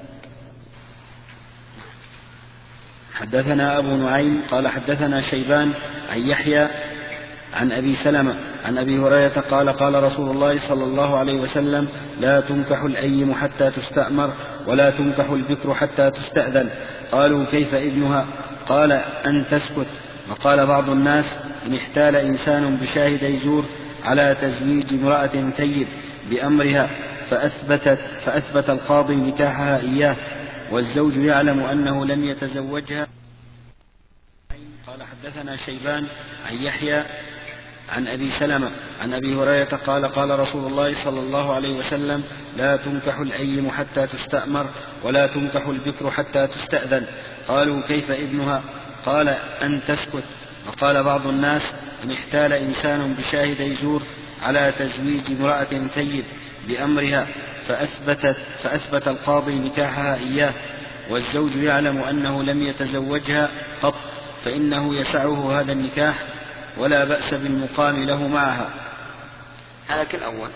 حدثنا أبو نعيم قال حدثنا شيبان عن يحيى عن أبي سلمة عن أبي هريرة قال: قال رسول الله صلى الله عليه وسلم: لا تنكح الأيم حتى تستأمر، ولا تنكح البكر حتى تستأذن. قالوا: كيف ابنها؟ قال: أن تسكت. وقال بعض الناس: إن احتال إنسان بشاهدي زور على تزويج امرأة ثيب بأمرها فأثبتت فأثبت القاضي نكاحها إياه، والزوج يعلم أنه لم يتزوجها. قال حدثنا شيبان عن يحيى عن أبي سلمة عن أبي هريرة قال: قال رسول الله صلى الله عليه وسلم: لا تنكح الأيم حتى تستأمر، ولا تنكح البكر حتى تستأذن. قالوا: كيف ابنها؟ قال: أن تسكت. وقال بعض الناس: إن احتال إنسان بشاهدي زور على تزويج امرأة ثيب بأمرها فأثبتت فأثبت القاضي نكاحها إياه، والزوج يعلم أنه لم يتزوجها قط، فإنه يسعه هذا النكاح ولا بأس بالمقام له معها. هذا كالأول.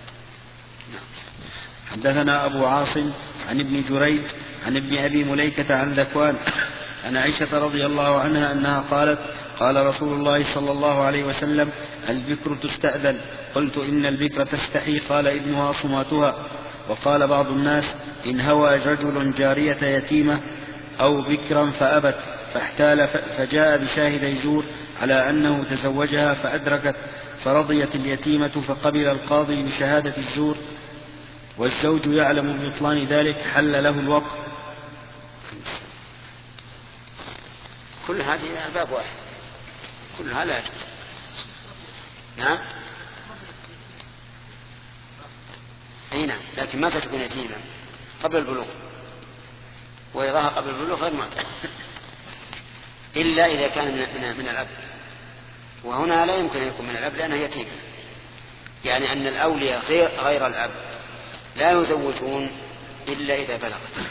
حدثنا أبو عاصم عن ابن جريج عن ابن أبي مليكة عن ذكوان عن عائشة رضي الله عنها أنها قالت: قال رسول الله صلى الله عليه وسلم: البكر تستأذن. قلت: إن البكر تستحي. قال: ابنها صماتها. وقال بعض الناس: إن هوى رجل جارية يتيمة أو بكرا فأبت فاحتال فجاء بشاهد زور على أنه تزوجها فأدركت فرضيت اليتيمة، فقبل القاضي بشهادة الزور، والزوج يعلم ببطلان ذلك، حل له الوقت. كل هذه باب واحد، كلها لا يجوز. نعم. أي نعم، لكن متى تكون يتيما؟ قبل البلوغ، وإذاها قبل البلوغ غير معتاد إلا إذا كان من, من الأب، وهنا لا يمكن أن يكون من الأب لأنه يتيم، يعني أن الأولياء غير, غير الأب لا يزوجون إلا إذا بلغت.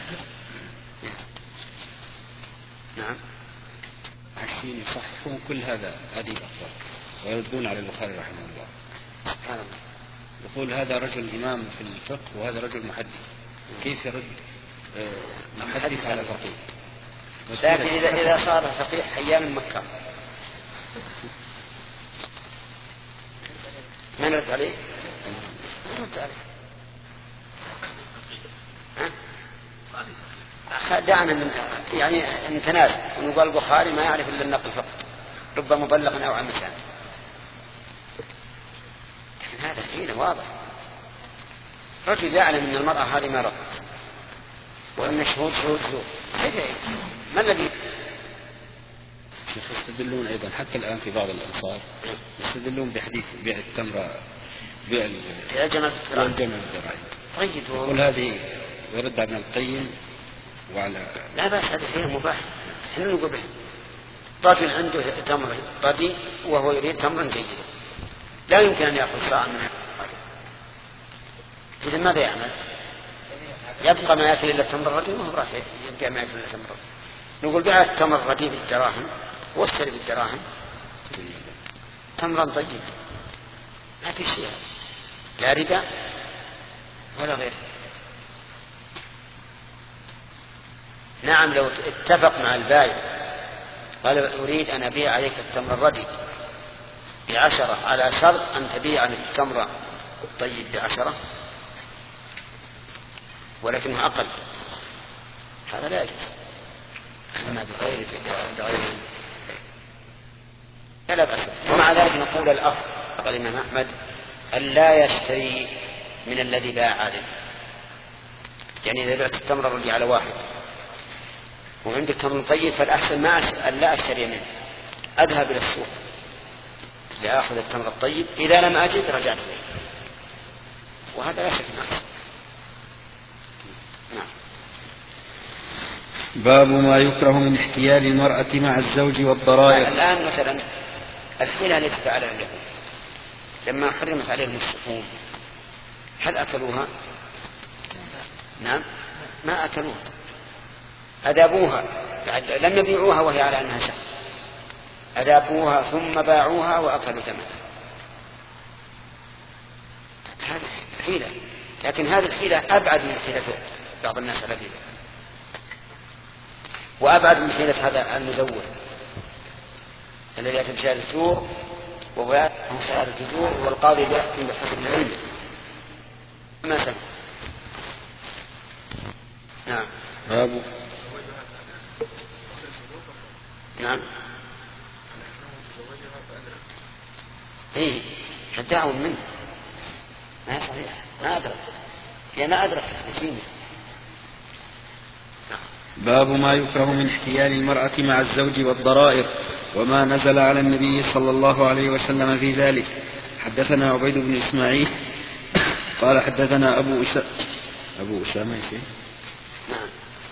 نعم. عشرين يصححون كل هذا هذه الأخبار ويردون على البخاري رحمه الله. سبحان الله. يقول هذا رجل إمام في الفقه وهذا رجل محدث، كيف يرد محدث على فقيه؟ لكن إذا, إذا صار فقيه أيام مكة ما نرد عليه؟ نرد عليه. دعنا من يعني نتنازل ونقول البخاري ما يعرف إلا النقل فقط، رب مبلغ أو عن مسان. لكن هذا حين واضح، رجل يعلم أن المرأة هذه ما رضت وأن الشهود شهود زور، ما الذي يستدلون أيضا حتى الآن في بعض الأنصار يستدلون بحديث بيع التمرة بيع الجمل الدراهم. طيب يقول هذه يرد على ابن القيم وعلى لا بأس، هذا حين مباح. احنا نقول به رجل عنده تمر ردي وهو يريد تمرا جيدا، لا يمكن أن يأخذ صاع منه، إذا ماذا يعمل؟ يبقى ما يأكل إلا التمر الردي وهو راح يبقى ما يأكل إلا التمر الردي. نقول بيع التمر الردي بالدراهم واشتري بالدراهم تمرا طيب، ما في شيء، لا ربا ولا غيره. نعم، لو اتفق مع البائع قال أريد أن أبيع عليك التمر الردي بعشرة على شرط أن تبيع عن التمر الطيب بعشرة ولكنه أقل، هذا لا يجوز. أما بغير بغير لا بأس. ومع ذلك نقول الأفضل قال الإمام أحمد أن لا يشتري من الذي باع عليه، يعني إذا بعت التمر الردي على واحد وعندك تمر طيب فالأحسن ما أن لا أشتري منه، أذهب إلى السوق لآخذ التمر الطيب، إذا لم أجد رجعت إليه، وهذا لا شك نقص. نعم. باب ما يكره من احتيال المرأة مع الزوج والضرائر. الآن مثلا الحيلة التي فعلها اليهود لما حرمت عليهم الشحوم هل أكلوها؟ نعم ما أكلوها، أذابوها، لم يبيعوها وهي على أنها شحم، أذابوها ثم باعوها وأكلوا ثمنها. هذه حيلة، لكن هذه الحيلة أبعد من حيلة بعض الناس على ذلك، وأبعد من حيلة هذا المزور الذي يأتي بشهادة الزور وهو يأتي بشهادة الزور والقاضي يحكم بحسب العلم ما سمع. نعم. باب نعم. ايه الدعوة منه ما صحيح، ما أدرك يا ما أدرك مسلمين. باب ما يكره من احتيال المرأة مع الزوج والضرائر وما نزل على النبي صلى الله عليه وسلم في ذلك. حدثنا عبيد بن إسماعيل قال حدثنا أبو أسامة أبو أسامة نعم.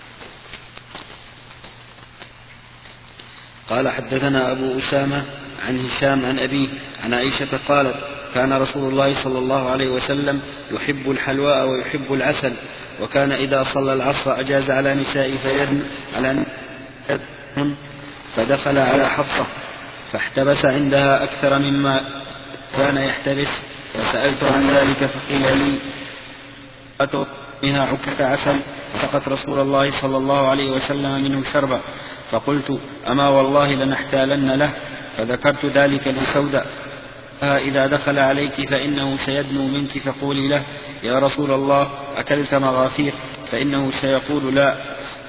قال حدثنا أبو أسامة عن هشام عن أبيه عن عائشة قالت كان رسول الله صلى الله عليه وسلم يحب الحلواء ويحب العسل، وكان إذا صلى العصر أجاز على نسائه فيدن على فدخل على حفصة فاحتبس عندها أكثر مما كان يحتبس، فسألت عن ذلك فقيل لي أتعطيها عكة عسل، فسقت رسول الله صلى الله عليه وسلم منه شربا، فقلت أما والله لنحتالن له، فذكرت ذلك لسودة إذا دخل عليك فإنه سيدنو منك فقولي له يا رسول الله أكلت مغافير، فإنه سيقول لا،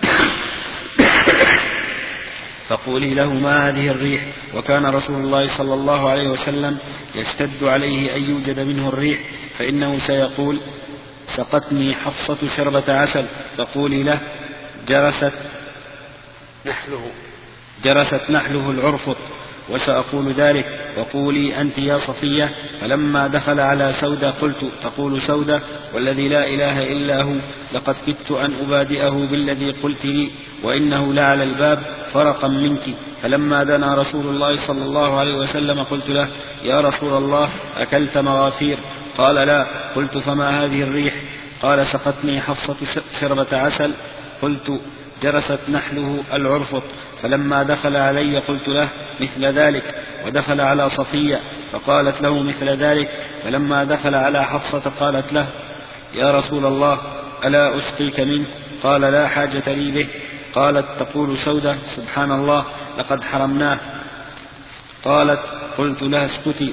فقولي له ما هذه الريح، وكان رسول الله صلى الله عليه وسلم يشتد عليه أن يوجد منه الريح، فإنه سيقول سقتني حفصة شربة عسل، فقولي له جرست نحله جرست نحله العرفط، وسأقول ذلك، وقولي أنت يا صفية. فلما دخل على سودة قلت تقول سودة والذي لا إله إلا هو لقد كدت أن أبادئه بالذي قلت لي، وإنه لعلى الباب فرقا منك. فلما دنا رسول الله صلى الله عليه وسلم قلت له يا رسول الله أكلت مغافير؟ قال لا. قلت فما هذه الريح؟ قال سقتني حفصة شربة عسل. قلت جرست نحله العرفط. فلما دخل علي قلت له مثل ذلك، ودخل على صفية فقالت له مثل ذلك. فلما دخل على حفصة قالت له يا رسول الله ألا أسقيك منه؟ قال لا حاجة لي به. قالت تقول سودة سبحان الله لقد حرمناه. قالت قلت لها اسكتي.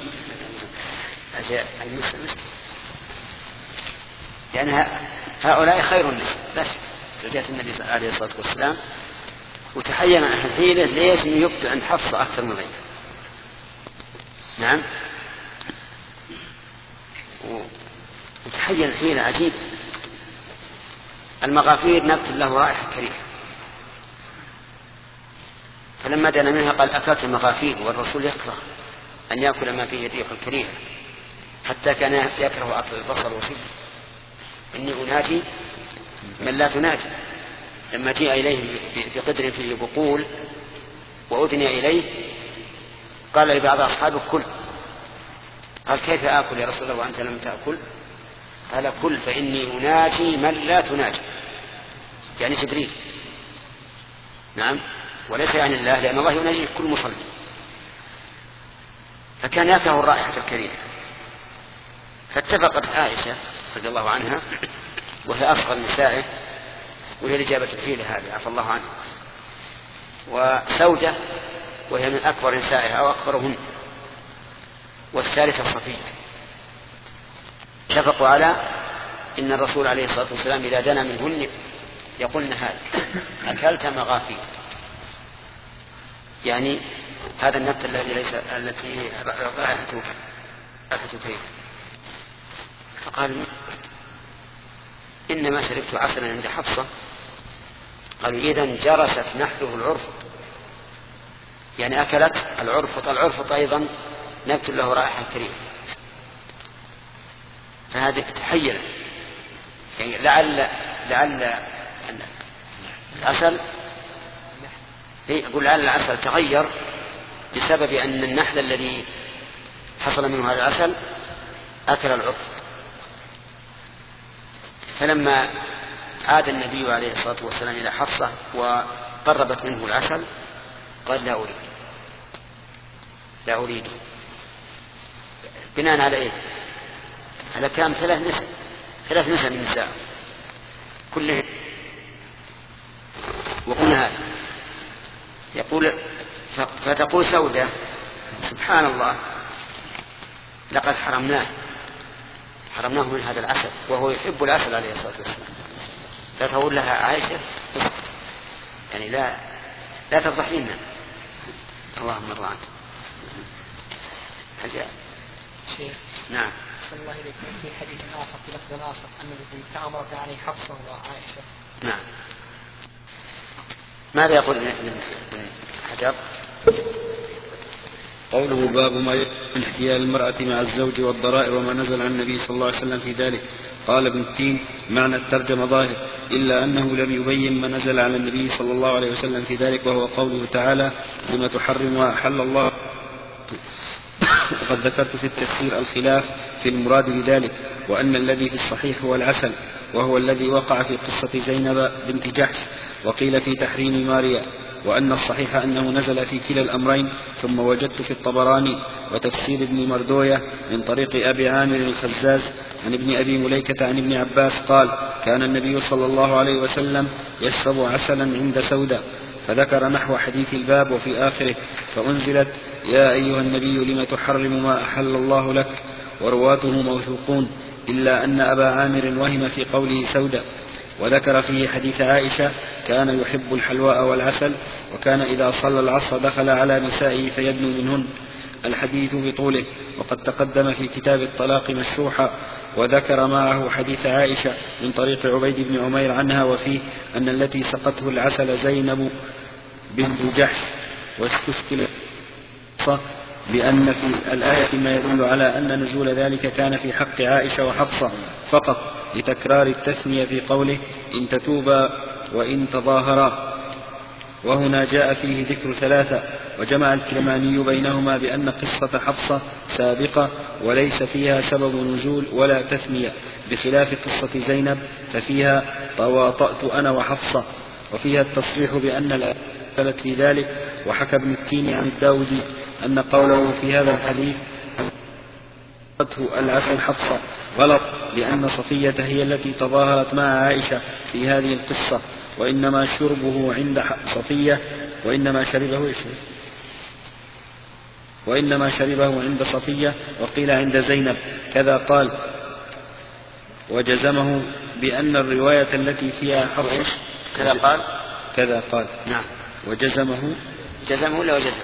لأن هؤلاء خير الناس لا شك، زوجات النبي عليه الصلاة والسلام، وتحين عن حسيبه ليش انه يبدأ عند حفصة أكثر من غيره. نعم. وتحين حيلة عجيبة. المغافير نبت له رائحة كريهة، فلما دنا منها قال أكلت المغافير، والرسول يكره أن يأكل ما فيه الريح الكريهة، حتى كان يكره أكل البصل وشبه. إني أناجي من لا تناجي. لما جاء إليه بقدر فيه بقول وأذني إليه قال لبعض أصحابه كل. قال كيف آكل يا رسول الله وأنت لم تأكل؟ قال كل فإني أناجي من لا تناجي، يعني جبريل. نعم. وليس يعني الله، لأن الله يناجي كل مصلي. فكان يكره الرائحة الكريمة. فاتفقت عائشة رضي الله عنها وهي أصغر نسائه، وهي الإجابة الحيلة هذه عفى الله عنها، وسودة وهي من أكبر نسائها أو أكبرهن، والثالثة صفية. اتفقوا على إن الرسول عليه الصلاة والسلام إذا دنا منهن يقولن هذا أكلت مغافير، يعني هذا النبت الذي ليس التي رائحته كريهة. فقال إنما شربت عسلا عند حفصة. قالوا إذن جرست نحله العرفط، يعني أكلت العرفط. العرفط أيضا نبت له رائحة كريمة، فهذه تحيل يعني لعل لعل العسل يقول لعل العسل تغير بسبب أن النحل الذي حصل منه هذا العسل أكل العرق. فلما عاد النبي عليه الصلاة والسلام إلى حفصة وقربت منه العسل قال لا أريد لا أريد بناء على إيه؟ على كام ثلاث نساء ثلاث نساء من النساء كلهم وقلنا هذا. يقول فتقول سودة سبحان الله لقد حرمناه حرمناه من هذا العسل وهو يحب العسل عليه الصلاة والسلام. فتقول لها عائشة يعني لا لا تفضحين اللهم ارضى عنك. شيخ نعم الله إليك في حديث آخر في لفظ آخر أن الذي تأمرت عليه حفصة وعائشة. نعم. ماذا يقول ابن حجر؟ قوله باب ما يمكن احتيال المرأة مع الزوج والضرائر وما نزل عن النبي صلى الله عليه وسلم في ذلك. قال ابن التين معنى الترجمة ظاهر إلا أنه لم يبين ما نزل على النبي صلى الله عليه وسلم في ذلك وهو قوله تعالى لما تحرم ما أحل الله. وقد ذكرت في التفسير الخلاف في المراد بذلك وأن الذي في الصحيح هو العسل وهو الذي وقع في قصة زينب بنت جحش وقيل في تحريم ماريا وأن الصحيح أنه نزل في كلا الأمرين. ثم وجدت في الطبراني وتفسير ابن مردوية من طريق أبي عامر الخزاز عن ابن أبي مليكة عن ابن عباس قال كان النبي صلى الله عليه وسلم يشرب عسلا عند سودة فذكر نحو حديث الباب وفي آخره فأنزلت يا أيها النبي لم تحرم ما أحل الله لك ورواته موثوقون إلا أن أبا عامر وهم في قوله سودة. وذكر فيه حديث عائشة كان يحب الحلواء والعسل وكان إذا صلى العصر دخل على نسائه فيدنو منهن الحديث بطوله وقد تقدم في كتاب الطلاق مشروحا. وذكر معه حديث عائشة من طريق عبيد بن عمير عنها وفيه أن التي سقته العسل زينب بنت جحش واستشكل بأن في الآية ما يدل على أن نزول ذلك كان في حق عائشة وحفصة فقط لتكرار التثنية في قوله إن تتوبا وإن تظاهرا. وهنا جاء فيه ذكر ثلاثة وجمع الكرماني بينهما بأن قصة حفصة سابقة وليس فيها سبب نزول ولا تثنية بخلاف قصة زينب ففيها تواطأت أنا وحفصة وفيها التصريح بأن الآية في ذلك. وحكى ابن التين عن الداودي أن قوله في هذا الحديث العسل حفصة غلط لأن صفية هي التي تظاهرت مع عائشة في هذه القصة وإنما شربه عند صفية وإنما شربه وإنما شربه عند صفية وقيل عند زينب كذا قال. وجزمه بأن الرواية التي فيها حفصة كذا قال كذا قال نعم. وجزمه جزمه ولا وجزمه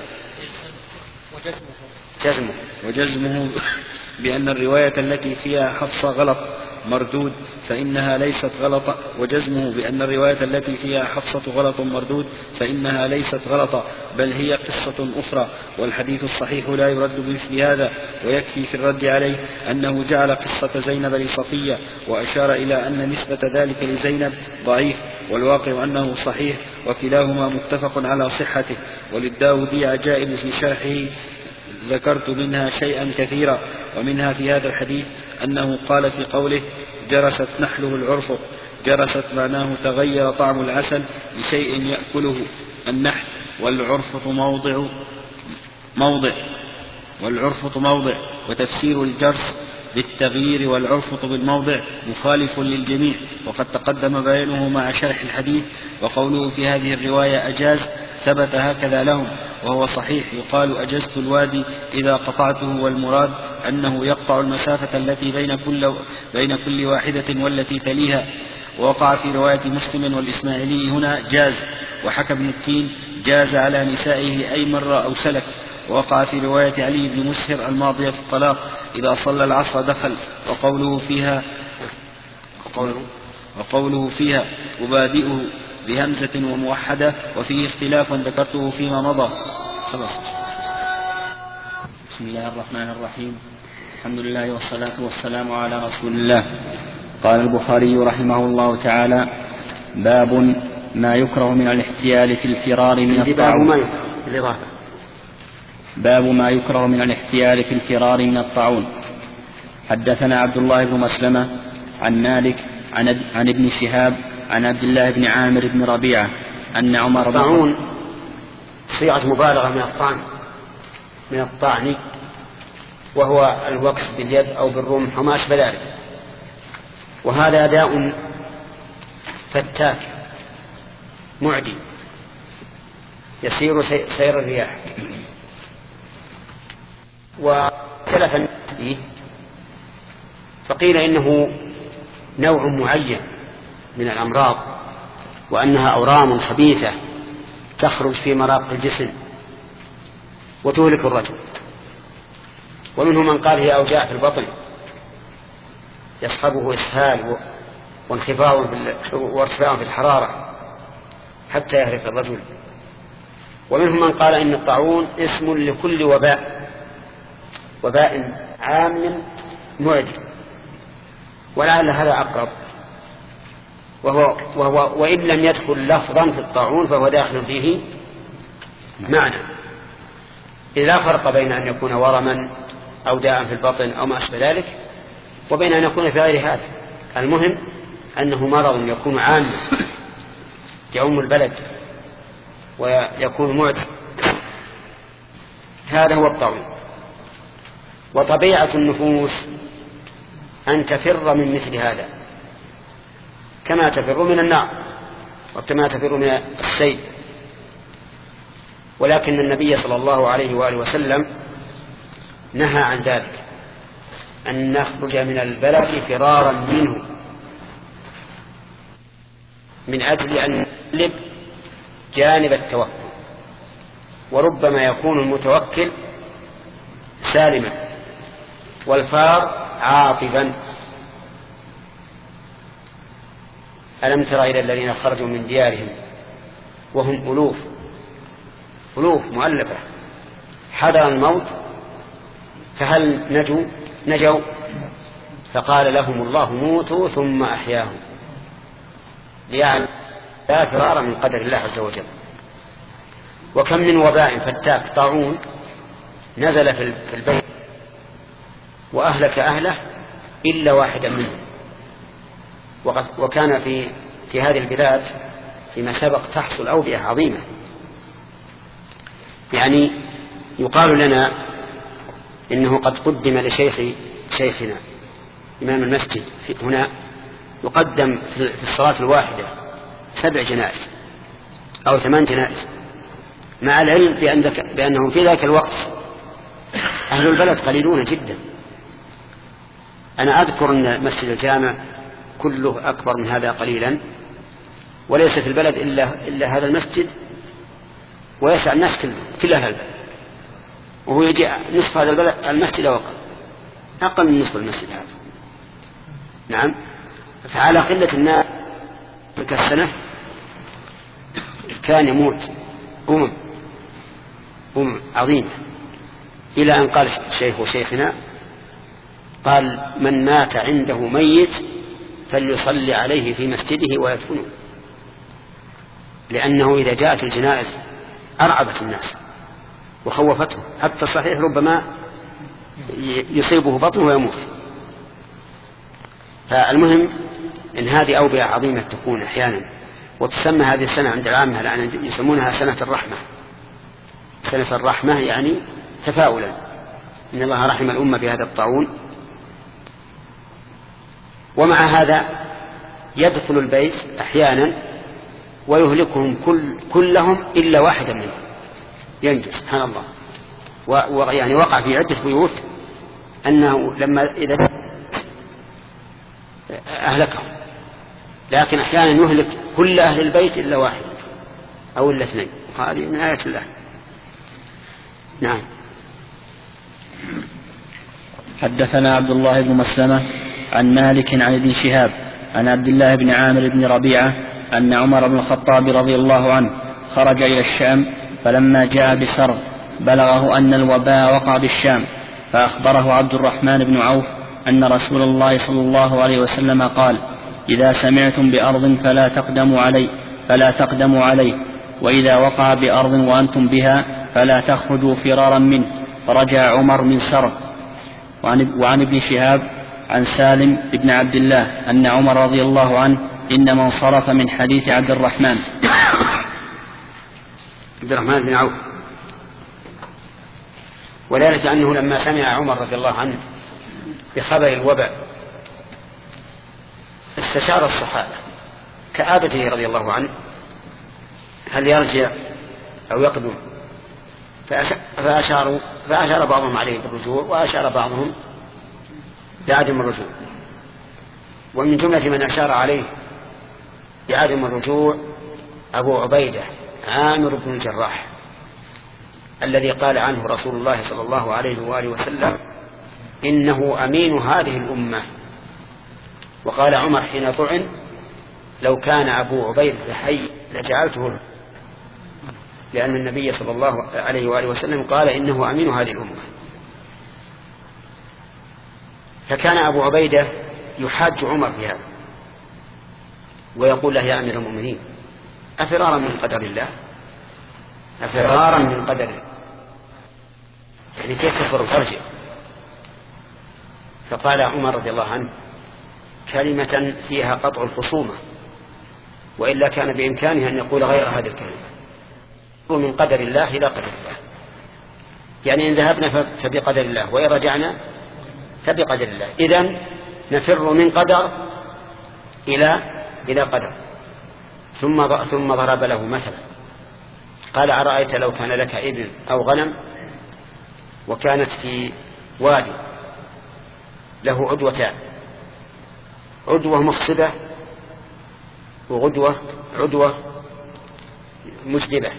جزمه وجزمه بأن الرواية التي فيها حفصة غلط مردود فإنها ليست غلطة وجزمه بأن الرواية التي فيها حفصة غلط مردود فإنها ليست غلطة بل هي قصة أخرى. والحديث الصحيح لا يرد بمثل هذا ويكفي في الرد عليه أنه جعل قصة زينب لصفية وأشار إلى أن نسبة ذلك لزينب ضعيف والواقع أنه صحيح وكلاهما متفق على صحته. وللداودي عجائب في شرحه ذكرت منها شيئا كثيرا ومنها في هذا الحديث أنه قال في قوله جرست نحله العرفط جرست معناه تغير طعم العسل لشيء يأكله النحل والعرفط موضع موضع والعرفط موضع وتفسير الجرس بالتغيير والعرفط بالموضع مخالف للجميع وقد تقدم بيانه مع شرح الحديث. وقوله في هذه الرواية أجاز ثبت هكذا لهم وهو صحيح يقال أجزت الوادي إذا قطعته والمراد أنه يقطع المسافة التي بين كل, بين كل واحدة والتي تليها. ووقع في رواية مسلم والإسماعيلي هنا جاز. وحكى ابن التين جاز على نسائه أي مرة أو سلك. ووقع في رواية علي بن مسهر الماضية في الطلاق إذا صلى العصر دخل. وقوله فيها وقوله, وقوله فيها أبادئه بهمزة وموحدة وفيه اختلاف ذكرته فيما مضى. خلاص بسم الله الرحمن الرحيم. الحمد لله والصلاة والسلام على رسول الله. قال البخاري رحمه الله تعالى: باب ما يكره من الاحتيال في الفرار من الطاعون. باب ما يكره من الاحتيال في الفرار من الطاعون. حدثنا عبد الله بن مسلمة عن مالك عن, عن ابن شهاب عن عبد الله بن عامر بن ربيعة أن عمر بن الطاعون صيغة مبالغة من الطعن من الطعن وهو الوكس باليد أو بالرمح وما أشبه ذلك، وهذا داء فتاك معدي يسير سير الرياح. وثلاثا فيه فقيل إنه نوع معين من الأمراض، وأنها أورام خبيثة تخرج في مراق الجسم وتهلك الرجل. ومنهم من قال هي أوجاع في البطن يصحبه إسهال وانخفاض وارتفاع في الحرارة حتى يهلك الرجل. ومنهم من قال إن الطاعون اسم لكل وباء وباء عام معدي، ولعل هذا أقرب، وهو, وهو وإن لم يدخل لفظا في الطاعون فهو داخل فيه معنى. إذ لا فرق بين أن يكون ورما أو داء في البطن أو ما أشبه ذلك وبين أن يكون في غير هذا. المهم أنه مرض يكون عاما يعم البلد ويكون معدي. هذا هو الطاعون. وطبيعة النفوس أن تفر من مثل هذا كما تفر من النار وكما تفر من السيل. ولكن النبي صلى الله عليه وآله وسلم نهى عن ذلك، أن نخرج من البلد فرارا منه من أجل أن نقلب جانب التوكل. وربما يكون المتوكل سالما والفار عاطبا. ألم تر إلى الذين خرجوا من ديارهم وهم ألوف ألوف مؤلفة حذر الموت فهل نجوا نجوا فقال لهم الله موتوا ثم أحياهم ليعلم لا فرار من قدر الله عز وجل. وكم من وباء فتاك طاعون نزل في البيت وأهلك أهله إلا واحدا منهم. وكان في في هذه البلاد فيما سبق تحصل أوبئة عظيمة. يعني يقال لنا إنه قد قدم لشيخ شيخنا إمام المسجد في هنا يقدم في الصلاة الواحدة سبع جنائز أو ثمان جنائز، مع العلم بأن بأنهم في ذاك الوقت أهل البلد قليلون جدا. أنا أذكر أن مسجد الجامع كله أكبر من هذا قليلا، وليس في البلد إلا, إلا هذا المسجد ويسع الناس كل أهل البلد، وهو يجي نصف هذا البلد المسجد وقع أقل من نصف المسجد هذا. نعم. فعلى قلة الناس تلك السنة كان يموت أمم أمم عظيمة، إلى أن قال الشيخ شيخنا قال من مات عنده ميت فليصلي عليه في مسجده ويدفنه، لأنه إذا جاءت الجنائز أرعبت الناس وخوفتهم، حتى الصحيح ربما يصيبه بطنه ويموت. فالمهم إن هذه أوبئة عظيمة تكون أحيانا، وتسمى هذه السنة عند العامة لأن يسمونها سنة الرحمة. سنة الرحمة يعني تفاؤلا إن الله رحم الأمة بهذا الطاعون. ومع هذا يدخل البيت أحيانا ويهلكهم كل كلهم إلا واحدا منهم ينجو سبحان الله. ويعني وقع في عدة بيوت أنه لما إذا أهلكهم، لكن أحيانا يهلك كل أهل البيت إلا واحد أو إلا اثنين. هذه من آية الله. نعم. حدثنا عبد الله بن مسلمة عن مالك عن ابن شهاب عن عبد الله بن عامر بن ربيعة أن عمر بن الخطاب رضي الله عنه خرج إلى الشام، فلما جاء بسرغ بلغه أن الوباء وقع بالشام، فأخبره عبد الرحمن بن عوف أن رسول الله صلى الله عليه وسلم قال: إذا سمعتم بأرض فلا تقدموا عليه فلا تقدموا عليه وإذا وقع بأرض وأنتم بها فلا تخرجوا فرارا منه. فرجع عمر من سرب. وعن ابن شهاب عن سالم بن عبد الله أن عمر رضي الله عنه إنما انصرف من حديث عبد الرحمن عبد الرحمن بن عوف، وذلك أنه لما سمع عمر رضي الله عنه بخبر الوباء استشار الصحابة كعادته رضي الله عنه هل يرجع أو يقدم، فأشاروا فأشار بعضهم عليه بالرجوع وأشار بعضهم بعدم الرجوع. ومن جملة من أشار عليه بعدم الرجوع أبو عبيدة عامر بن الجراح الذي قال عنه رسول الله صلى الله عليه وآله وسلم: إنه أمين هذه الأمة. وقال عمر حين طعن: لو كان أبو عبيدة حي لجعلته له، لأن النبي صلى الله عليه وآله وسلم قال: إنه أمين هذه الأمة. فكان أبو عبيدة يحاج عمر في هذا ويقول له: يا أمير المؤمنين، أفرارا من قدر الله أفرارا من قدر الله، يعني كيف تفر وترجع؟ فقال عمر رضي الله عنه كلمة فيها قطع الخصومة، وإلا كان بإمكانه أن يقول غير هذه الكلمة: من قدر الله إلى قدر الله، يعني إن ذهبنا فبقدر الله وإن رجعنا فبقدر الله. إذن نفر من قدر إلى إلى قدر. ثم ثم ضرب له مثلا قال: أرأيت لو كان لك إبل أو غنم وكانت في وادي له عدوتان، عدوة مخصبة وعدوة عدوة مجدبة،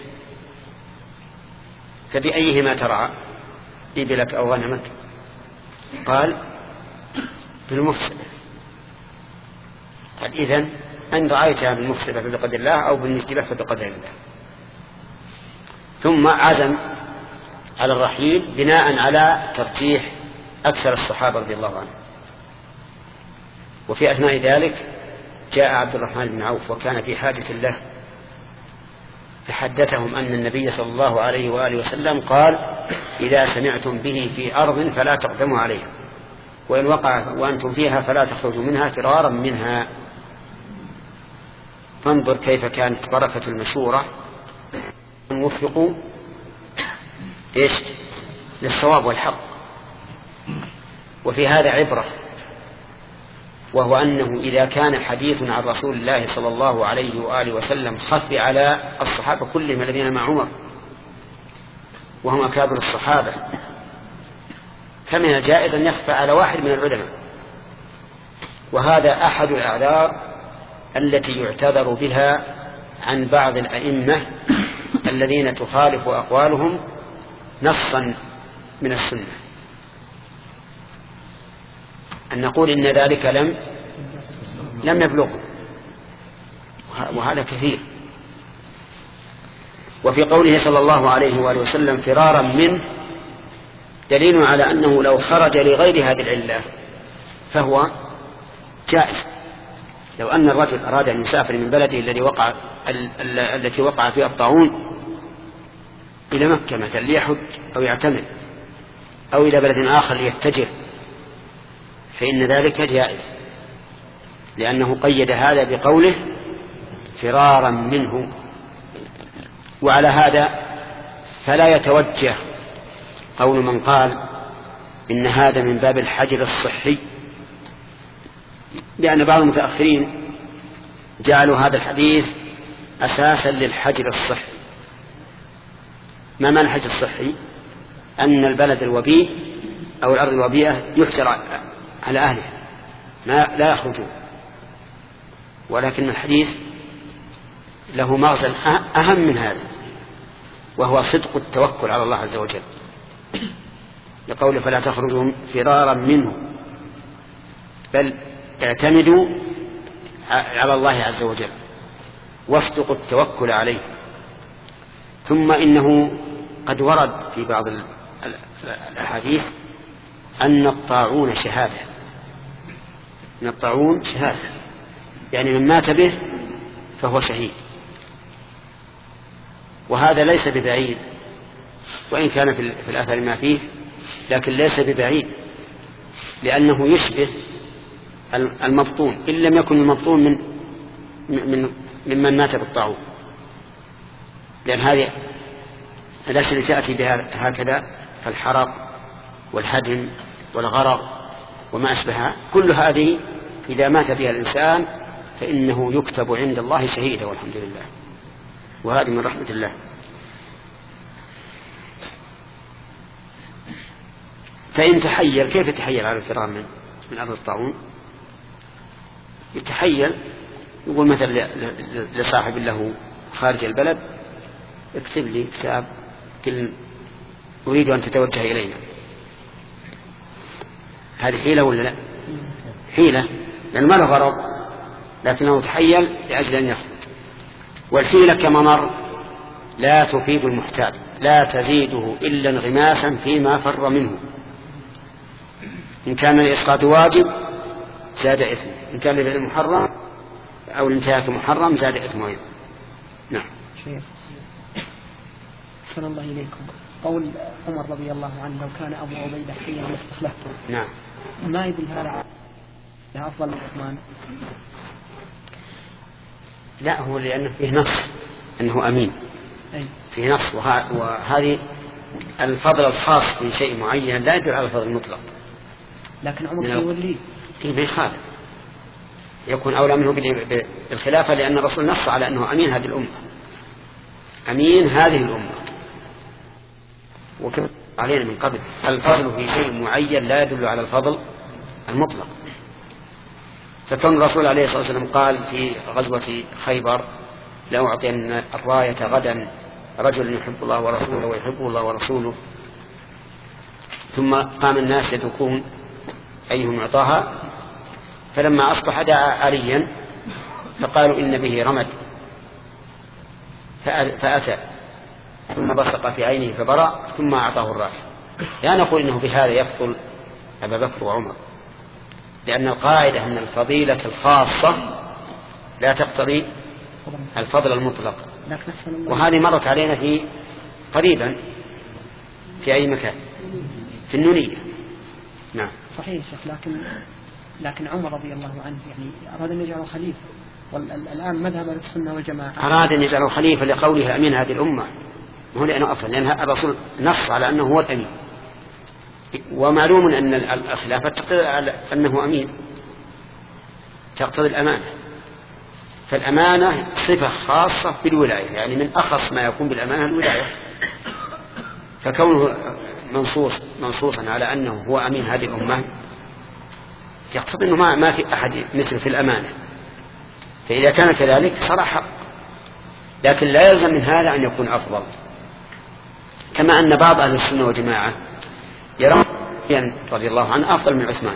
فبأيهما ترعى إبلك أو غنمك؟ قال: بالمفسدة. قال: إذن أن رأيتها بالمفسدة فبقدر الله أو بالمجدبة فبقدر الله. ثم عزم على الرحيل بناء على ترجيح أكثر الصحابة رضي الله عنهم. وفي أثناء ذلك جاء عبد الرحمن بن عوف وكان في حاجة له، فحدثهم أن النبي صلى الله عليه وآله وسلم قال: إذا سمعتم به في أرض فلا تقدموا عليها وإن وقع وأنتم فيها فلا تخرجوا منها فرارا منها. فانظر كيف كانت بركة المشورة، وفقوا إيش للصواب والحق. وفي هذا عبرة، وهو أنه إذا كان حديث عن رسول الله صلى الله عليه وآله وسلم خفي على الصحابة كلهم الذين مع عمر وهم أكابر الصحابة، فمن الجائز أن يخفى على واحد من العلماء. وهذا أحد الأعذار التي يعتذر بها عن بعض الأئمة الذين تخالف أقوالهم نصا من السنة، أن نقول إن ذلك لم لم يبلغه، وهذا كثير. وفي قوله صلى الله عليه وآله وسلم فرارا منه دليل على أنه لو خرج لغير هذه العلة فهو جائز. لو أن الرجل أراد أن يسافر من بلده الذي وقع التي وقع فيها الطاعون إلى مكة مثلا ليحج أو يعتمر، أو إلى بلد آخر ليتجر، فإن ذلك جائز، لأنه قيد هذا بقوله فرارا منه. وعلى هذا فلا يتوجه قول من قال إن هذا من باب الحجر الصحي، لأن بعض المتأخرين جعلوا هذا الحديث أساسا للحجر الصحي. ما معنى الحجر الصحي؟ أن البلد الوبيء أو الأرض الوبيئة يحجر على أهلها ما لا يخرجون. ولكن الحديث له مغزى أهم من هذا، وهو صدق التوكل على الله عز وجل، لقوله فلا تخرجوا فرارا منه، بل اعتمدوا على الله عز وجل واصدقوا التوكل عليه. ثم إنه قد ورد في بعض الأحاديث أن الطاعون شهادة، أن الطاعون شهادة، يعني من مات به فهو شهيد، وهذا ليس ببعيد، وإن كان في الأثر ما فيه لكن ليس ببعيد، لأنه يشبه المبطون إن لم يكن المبطون من من ممن مات بالطاعون، لأن هذه الأشياء التي تأتي بها هكذا فالحرق والهدم والغرق وما أشبهها، كل هذه إذا مات بها الإنسان فإنه يكتب عند الله شهيدا والحمد لله، وهذه من رحمة الله. فإن تحيل، كيف يتحيل على الفرار من من أرض الطاعون؟ يتحيل، يقول مثلا لصاحب له خارج البلد اكتب لي كتاب قل أريد أن تتوجه إلينا. هذه حيلة ولا لا؟ حيلة، لأنه ما له غرض، لكنه تحيل لأجل أن يخرج. والحيلة كما مر لا تفيد المحتاج، لا تزيده إلا انغماسا فيما فر منه. إن كان الإسقاط واجب زاد إثم، إن كان لفعل محرم أو الانتهاك محرم زاد إثم أيضا. نعم. شيخ صلى الله إليكم، قول عمر رضي الله عنه لو كان أبو عبيدة حيا لاستخلفته، نعم، ما يدل هذا على أفضل من عثمان؟ لا، هو لأنه فيه نص أنه أمين، أي. فيه نص، وهذه الفضل الخاص في شيء معين لا يدل على الفضل المطلق. لكن عمر يوليه فيه بيخالف، يكون أولى منه بالخلافة، لأن الرسول نص على أنه أمين هذه الأمة، أمين هذه الأمة، وكما علينا من قبل الفضل في شيء معين لا يدل على الفضل المطلق. فكون الرسول عليه الصلاة والسلام قال في غزوة خيبر لو أعطينا الراية غدا رجل يحب الله ورسوله ويحبه الله ورسوله، ثم قام الناس يدركون أيهم يعطاها، فلما أصبح دعا عليا فقالوا إن به رمد، فأتى ثم بصق في عينه فبرأ ثم أعطاه الراية. لا نقول إنه بهذا يفضل أبا بكر وعمر، لأن القاعدة أن الفضيلة الخاصة لا تقتضي الفضل المطلق، وهذه مرت علينا في قريبا في أي مكان في النونية. نعم صحيح شيخ، لكن لكن عمر رضي الله عنه يعني أراد أن يجعله خليفة، والآن مذهب السنة والجماعة أراد أن يجعله خليفة لقوله أمين هذه الأمة، وهو لأنه أفضل، لأن الرسول نص على أنه هو الأمين، ومعلوم أن الخلافة تقتضي أنه أمين، تقتضي الأمانة، فالأمانة صفة خاصة بالولاية، يعني من أخص ما يكون بالأمانة الولاية، فكونه منصوص منصوصا على أنه هو أمين هذه الأمة يقتضي أنه ما, ما في أحد مثل في الأمانة، فإذا كان كذلك صار حق، لكن لا يلزم من هذا أن يكون أفضل، كما أن بعض أهل السنة والجماعة يرون رضي الله عنه أفضل من عثمان،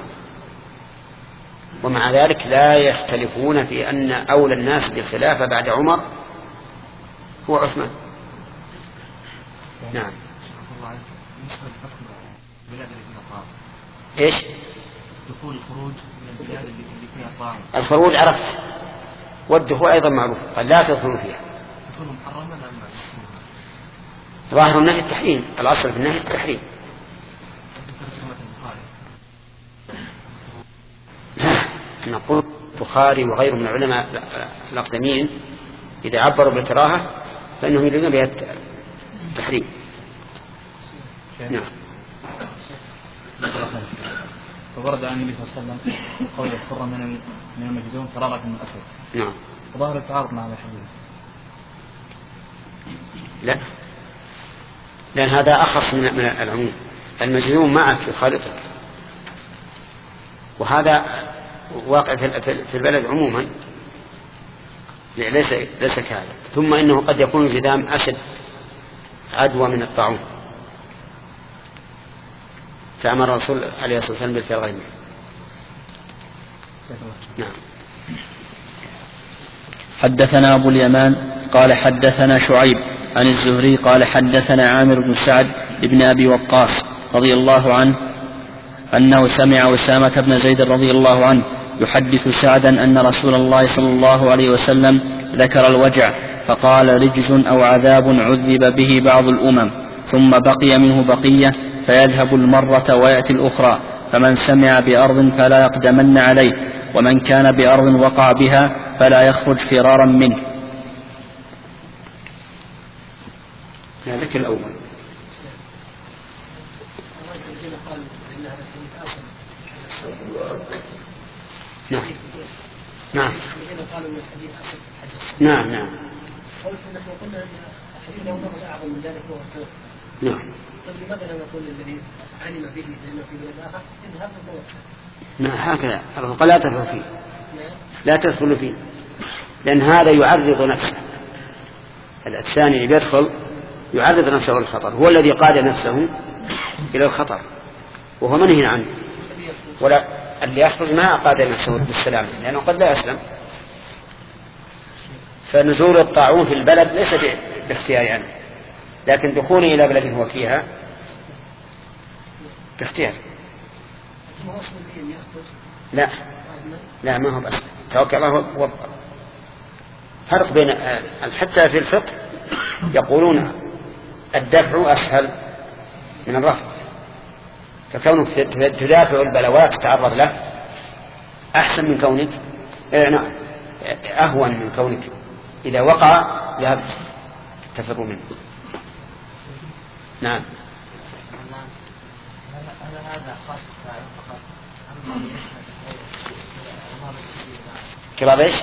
ومع ذلك لا يختلفون في أن أولى الناس بالخلافة بعد عمر هو عثمان. نعم. إيش؟ دخول الخروج من البلاد اللي فيها طاعون. الخروج عرفت، والدخول أيضا معروف، قال لا تدخلوا فيها. دخول محرم ولا ظاهر النهي التحريم، الأصل في النهي التحريم. نقول البخاري وغيره من العلماء الأقدمين إذا عبروا بالكراهة فإنهم يريدون بها التحريم. نعم. فورد عن النبي صلى الله عليه وسلم قول الفر من من المجدون فرارة من الأسد. نعم. وظاهر التعارض مع هذا الحديث. لا، لأن هذا أخص من من العموم، المجنون معك يخالطك، وهذا واقع في البلد عموما، ليس ليس كهذا. ثم إنه قد يكون الجذام أشد عدوى من الطاعون، فأمر الرسول عليه الصلاة والسلام بالفعل غيره. نعم. حدثنا أبو اليمان قال حدثنا شعيب عن الزهري قال حدثنا عامر بن سعد بن أبي وقاص رضي الله عنه أنه سمع أسامة بن زيد رضي الله عنه يحدث سعدا أن رسول الله صلى الله عليه وسلم ذكر الوجع فقال رجز أو عذاب عذب به بعض الأمم ثم بقي منه بقية فيذهب المرة ويأتي الأخرى فمن سمع بأرض فلا يقدمن عليه ومن كان بأرض وقع بها فلا يخرج فرارا منه. ذكر الأول. نعم نعم نعم نعم قلت نحن قلنا ان الحديث له نظر اعظم من ذلك هو التوكل. نعم. طيب لماذا لا نقول الذي علم به لانه في بلد اخر اذهب وتوكل؟ نعم هكذا قال لا تدخل فيه لا تدخل فيه لأن هذا يعرض نفسه. الثاني اللي بيدخل يعرض نفسه للخطر، هو الذي قاد نفسه إلى الخطر وهو منهي عنه. ولا اللي يخرج ما قاد نفسه بالسلام لأنه قد لا يسلم. فنزول الطاعون في البلد ليس باختيار عنه، لكن دخوله إلى بلد هو فيها باختيار. لا لا ما هو بس توكل الله وابقى. فرق بين حتى في الفقه يقولون الدفع أسهل من الرفع، فكونك تدافع البلوات تتعرض له أحسن من كونك نعم أهون من كونك إذا وقع ذهبت تفر منه. نعم. كباب ايش؟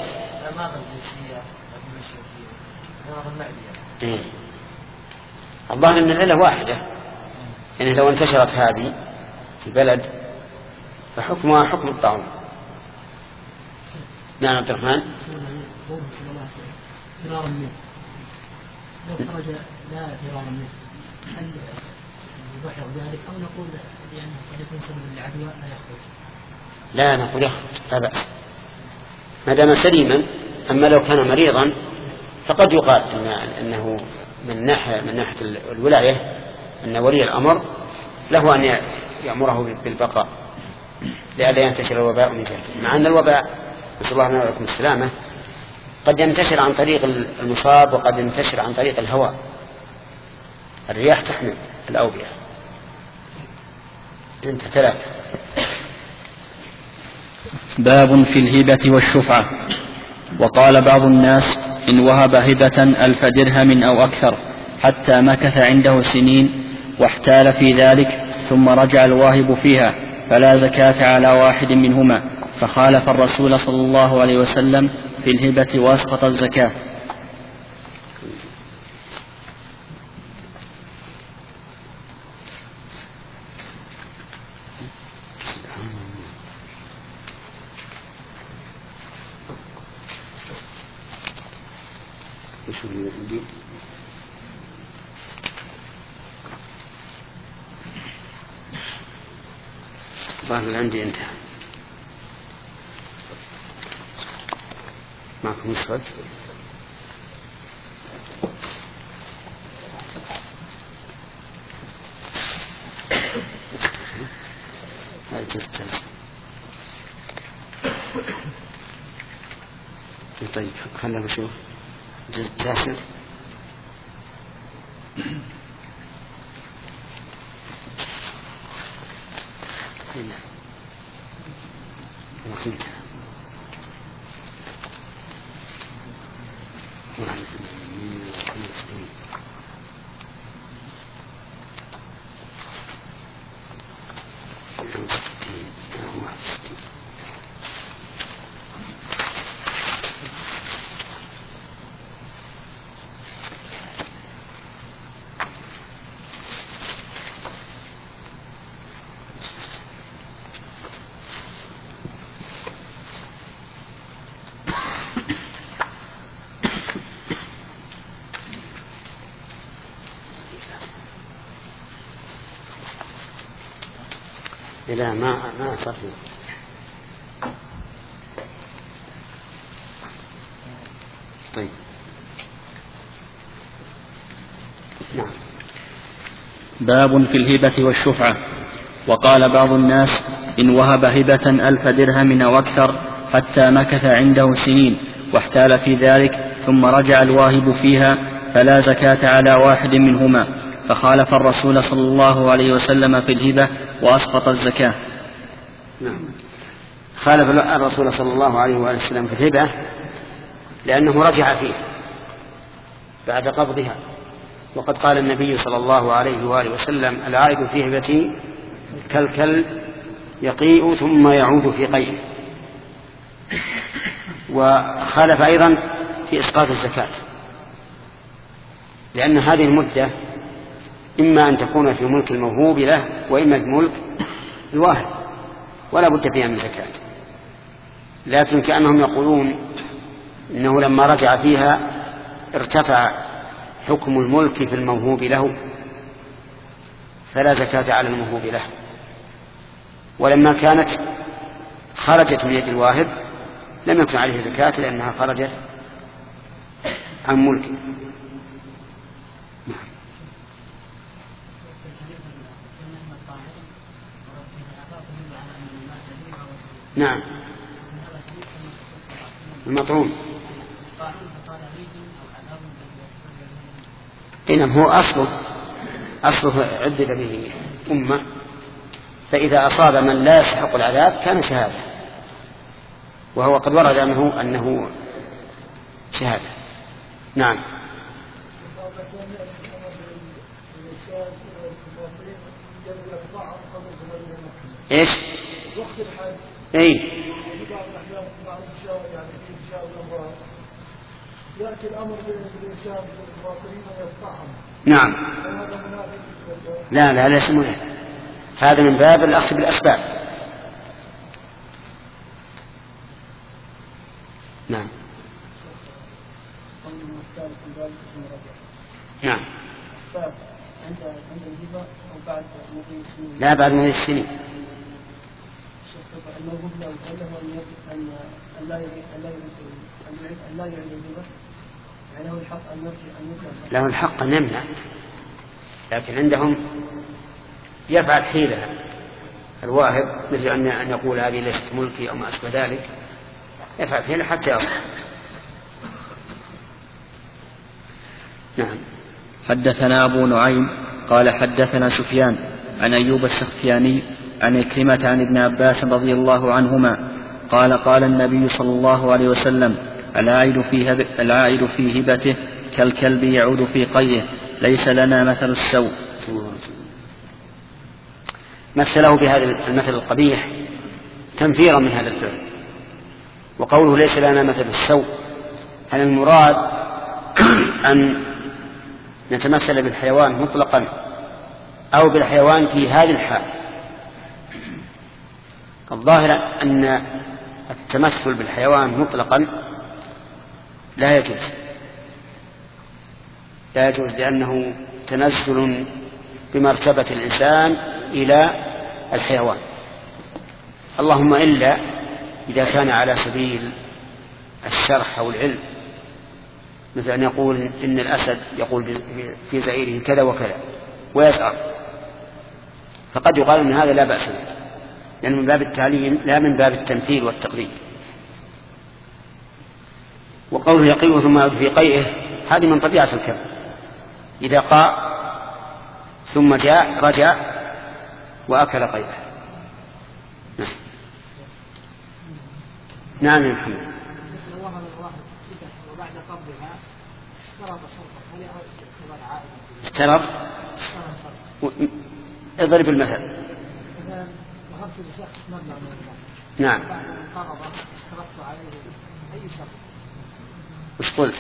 إيه. الظاهر ان العلة واحدة، يعني لو انتشرت هذه في بلد فحكمها حكم الطاعون. نعم عبد الرحمن. فرارا منه لو خرج لا فرارا منه هل يبحر ذلك أو نقول لأنه قد يكون سبب العدوى لا يخرج؟ لا نقول يخرج لا بأس ما دام سليما. أما لو كان مريضا فقد يقال إن أنه من ناحية من ناحية الولاية أن ولي الأمر له أن يأمره بالبقاء لئلا ينتشر الوباء من جهته، مع أن الوباء نسأل الله لنا ولكم السلامة قد ينتشر عن طريق المصاب وقد ينتشر عن طريق الهواء. الرياح تحمل الأوبئة. انت ثلاثة. باب في الهبة والشفعة. وقال بعض الناس إن وهب هبة ألف درهم أو أكثر حتى مكث عنده سنين واحتال في ذلك ثم رجع الواهب فيها فلا زكاة على واحد منهما، فخالف الرسول صلى الله عليه وسلم في الهبة واسقط الزكاة. ظاهر عندي انتهى. معكم مسعد. طيب خلنا نشوف جزء تاسع. لا ما ما صار فيه. طيب نعم. باب في الهبة والشفعة. وقال بعض الناس إن وهب هبة ألف درهم أو أكثر حتى مكث عنده سنين واحتال في ذلك ثم رجع الواهب فيها فلا زكاة على واحد منهما، فخالف الرسول صلى الله عليه وسلم في الهبة وأسقط الزكاة. نعم. خالف الرسول صلى الله عليه وسلم في الهبة لأنه رجع فيه بعد قبضها، وقد قال النبي صلى الله عليه وآله وسلم العائد في هبته كالكلب يقيء ثم يعود في قيء. وخالف أيضا في إسقاط الزكاة لأن هذه المدة إما أن تكون في ملك الموهوب له وإما في ملك الواهب ولا بد فيها من زكاة، لكن كأنهم يقولون إنه لما رجع فيها ارتفع حكم الملك في الموهوب له فلا زكاة على الموهوب له، ولما كانت خرجت من يد الواهب لم يكن عليه زكاة لأنها خرجت عن ملكه. نعم. المطعوم إنما هو أصله أصله عذب به أمة، فإذا أصاب من لا يستحق العذاب كان شهادة، وهو قد ورد منه أنه شهادة. نعم. إيش؟ إيه؟ يأتي الأمر بالإنسان بالباطلين ويقطعهم. نعم. لا لا لا اسمه هذا من باب الأخذ بالأسباب. نعم. نعم. لا بعد من السنين. له الحق أن يمنع، لكن عندهم يفعل حيلة الواهب مثل أن يقول هذه ليست ملكي أو ما أشبه ذلك، يفعل حيلة حتى يرضى. نعم. حدثنا أبو نعيم قال حدثنا سفيان عن أيوب السختياني عن كلمة عن ابن عباس رضي الله عنهما قال قال النبي صلى الله عليه وسلم العائد في, هب... العائد في هبته كالكلب يعود في قيئه ليس لنا مثل السوء. مثله بهذا المثل القبيح تنفيرا من هذا الفعل. وقوله ليس لنا مثل السوء هل المراد أن نتمثل بالحيوان مطلقا أو بالحيوان في هذه الحال؟ الظاهر أن التمثل بالحيوان مطلقا لا يجوز لا يجوز لأنه تنزل بمرتبة الإنسان إلى الحيوان، اللهم إلا إذا كان على سبيل الشرح أو العلم، مثل أن يقول إن الأسد يقول في زئيره كذا وكذا ويسأر، فقد يقال أن هذا لا بأس به لأنه من باب التعليم لا من باب التمثيل والتقليد. وقوله يقيه ثم يعود في قيئه هذه من طبيعة الكلب، إذا قاء ثم جاء رجع وأكل قيئه. نعم. نعم يا محمد. اشترط اضرب المثل. نعم. وش قلت؟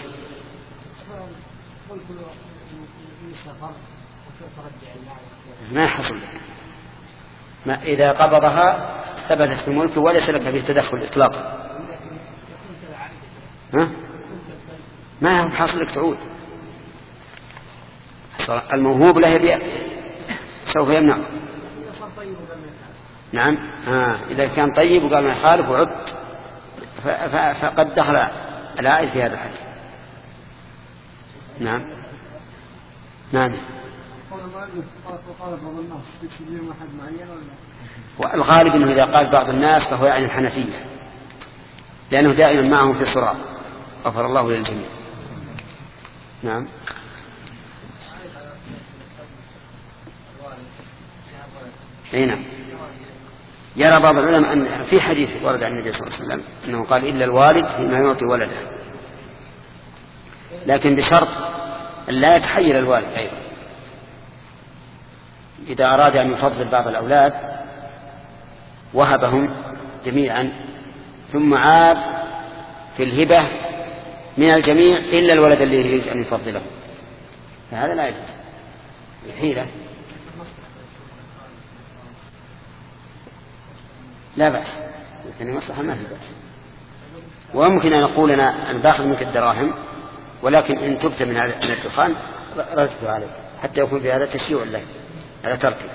ما حصل ما إذا قبضها ثبتت في ملكه وليس لك به تدخل إطلاقا. ها؟ ما هو حاصل لك تعود، الموهوب له يبيع سوف يمنع. نعم. آه. إذا كان طيب وقال ما يخالف وعد فقد دخل العائد في هذا الحديث. نعم. نعم. والغالب أنه إذا قال بعض الناس فهو يعني الحنفية، لأنه دائما معهم في صراع، غفر الله للجميع. نعم. أي نعم. يرى بعض العلماء أن في حديث ورد عن النبي صلى الله عليه وسلم أنه قال إلا الوالد فيما يعطي ولده، لكن بشرط أن لا يتحيل الوالد أيضا. إذا أراد أن يفضل بعض الأولاد وهبهم جميعا ثم عاد في الهبة من الجميع إلا الولد الذي يريد أن يفضله، فهذا لا يجوز، حيلة. لا بأس، لكن مصلحة ما في بأس. وممكن أن نقول أنا أن باخذ منك الدراهم، ولكن إن تبت من الدخان ردته عليك، حتى يكون في هذا تشيع لك على تركه.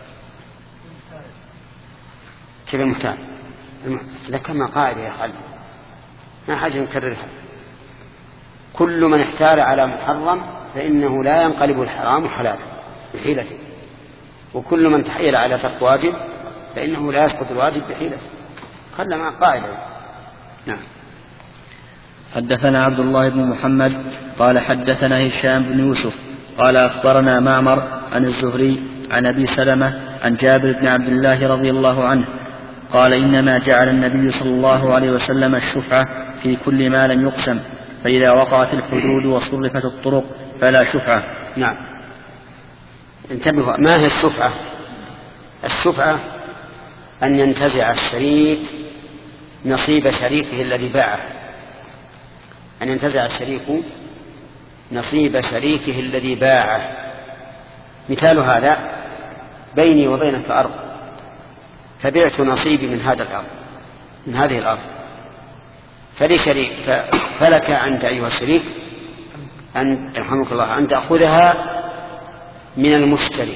كيف المحتال؟ إذا كما قاعدة يا خالد ما حاجة نكررها. كل من احتال على محرم فإنه لا ينقلب الحرام حلالا بحيلته، وكل من تحيل على ترك واجب فإنه لا يسقط الواجب بحيلته. خلنا مع قاعدة. نعم. حدثنا عبد الله بن محمد قال حدثنا هشام بن يوسف قال أخبرنا معمر عن الزهري عن أبي سلمة عن جابر بن عبد الله رضي الله عنه قال إنما جعل النبي صلى الله عليه وسلم الشفعة في كل ما لم يقسم، فإذا وقعت الحدود وصرفت الطرق فلا شفعة. نعم. انتبهوا، ما هي الشفعة؟ الشفعة أن ينتزع الشريك نصيب شريكه الذي باعه، أن ينتزع الشريك نصيب شريكه الذي باعه. مثال هذا بيني وبينك أرض، فبعت نصيبي من هذا الأرض من هذه الأرض، فلي شريك، فلك أنت أيها الشريك أن رحمك الله أن تأخذها من المشتري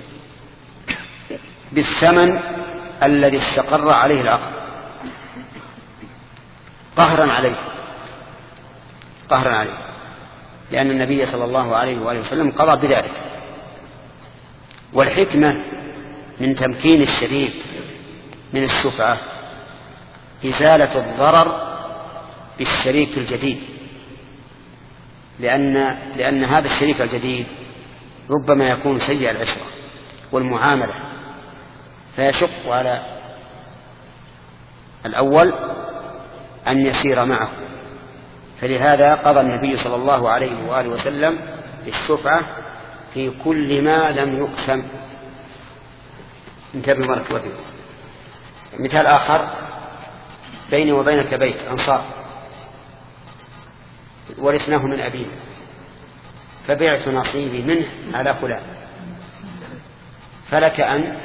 بالثمن الذي استقر عليه العقد قهرا عليه قهرا عليه لأن النبي صلى الله عليه وآله وسلم قضى بذلك. والحكمة من تمكين الشريك من الشفعة إزالة الضرر بالشريك الجديد، لأن, لأن هذا الشريك الجديد ربما يكون سيء العشرة والمعاملة، فيشق على الأول أن يسير معه. فلهذا قضى النبي صلى الله عليه وآله وسلم بالشفعة في كل ما لم يقسم. انتبه مرك وذي. مثال آخر، بيني وبينك بيت أنصار ورثناه من أبينا، فبعت نصيبي منه على فلان، فلك أن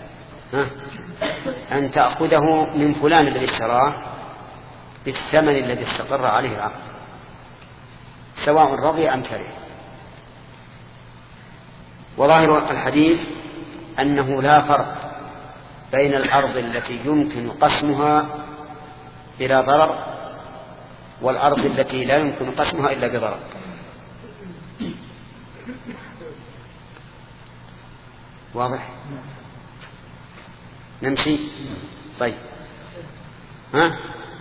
أن تأخذه من فلان الذي اشتراه بالثمن الذي استقر عليه العقد، سواء رضي أم كره. وظاهر الحديث أنه لا فرق بين الأرض التي يمكن قسمها بلا ضرر والأرض التي لا يمكن قسمها إلا بضرر. واضح؟ نمشي. طيب، ها؟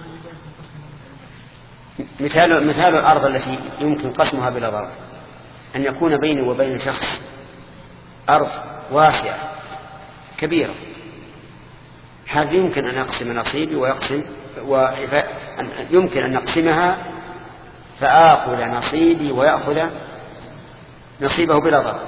مثال مثال الأرض التي يمكن قسمها بلا ضرر أن يكون بيني وبين شخص أرض واسعة كبيرة، هذا يمكن أن أقسم نصيبي ويقسم ويمكن أن نقسمها فآخذ نصيبي ويأخذ نصيبه بلا ضرر.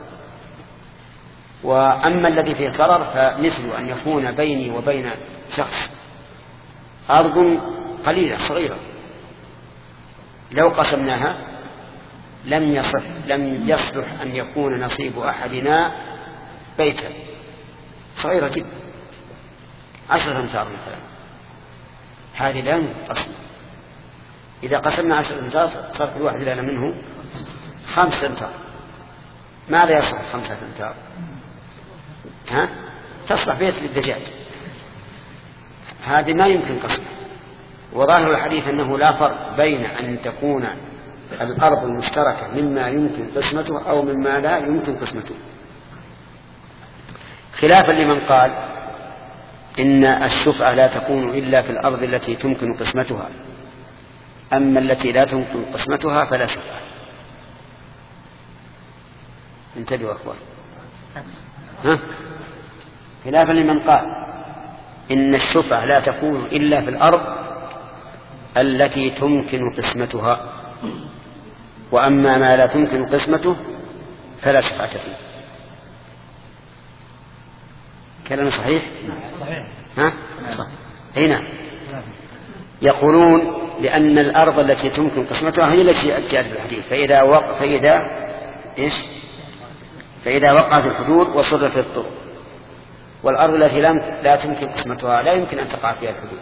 وأما الذي فيه ضرر فمثل أن يكون بيني وبين شخص أرض قليلة صغيرة، لو قسمناها لم يصح لم يصلح أن يكون نصيب أحدنا بيتا صغيرة جدا عشرة أمتار مثلا، هذه لا يمكن قسم. إذا قسمنا عشرة أمتار صار كل واحد لنا منه خمسة أمتار. ماذا يصلح خمسة أمتار؟ ها؟ تصلح بيت للدجاج، هذه ما يمكن قسمها. وظاهر الحديث أنه لا فرق بين أن تكون الأرض المشتركة مما يمكن قسمته أو مما لا يمكن قسمته، خلافا لمن قال إن الشفعة لا تكون إلا في الأرض التي تمكن قسمتها، أما التي لا تمكن قسمتها فلا شفعة. انتبهوا أخوان. ها؟ خلافا لمن قال إن الشفعة لا تكون إلا في الأرض التي تمكن قسمتها، وأما ما لا تمكن قسمته فلا شفعة فيه. كلام صحيح؟ صحيح. ها؟ صح. هنا يقولون لأن الأرض التي تمكن قسمتها هي التي جاءت في الحديث، فإذا وقع فإذا إيش؟ فإذا وقعت الحدود وصرفت الطرق، والأرض التي لا تمكن قسمتها لا يمكن أن تقع فيها الحدود.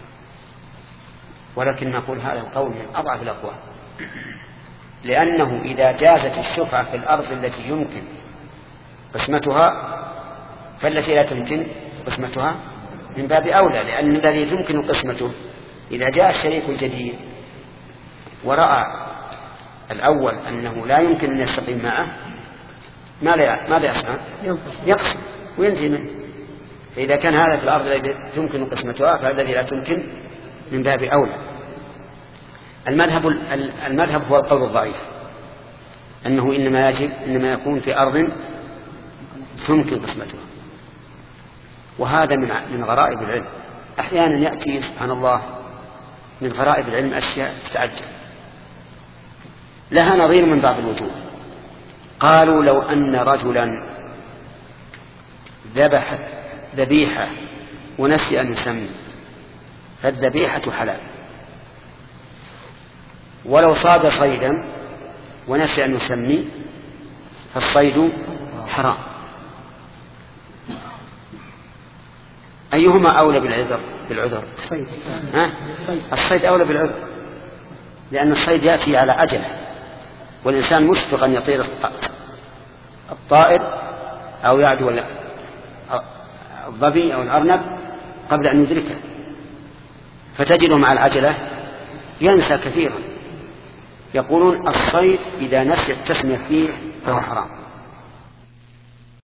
ولكن نقول هذا القول من أضعف الأقوال، لأنه إذا جازت الشفعة في الأرض التي يمكن قسمتها فالتي لا تمكن قسمتها من باب أولى، لأن الذي يمكن قسمته إذا جاء الشريك الجديد ورأى الأول أنه لا يمكن أن يستقيم معه ماذا يصنع؟ يقسم وينتهي منه. فإذا كان هذا في الأرض التي يمكن قسمتها فالذي لا تمكن من باب أولى. المذهب المذهب هو القول الضعيف، أنه إنما يجب إنما يكون في أرض تمكن قسمتها، وهذا من من غرائب العلم. أحيانا يأتي سبحان الله من غرائب العلم أشياء تتعجب لها نظير من بعض الوجوه. قالوا لو أن رجلا ذبح ذبيحة ونسي أن يسمي فالذبيحة حلال، ولو صاد صيدا ونسي أن يسمي فالصيد حرام. أيهما أولى بالعذر بالعذر؟ ها؟ الصيد أولى بالعذر، لأن الصيد يأتي على أجله، والإنسان مشفق أن يطير الطائر أو يعدو الظبي أو الأرنب قبل أن يدركه، فتجده مع العجلة ينسى كثيرا. يقولون الصيد إذا نسي التسمية فيه فهو حرام.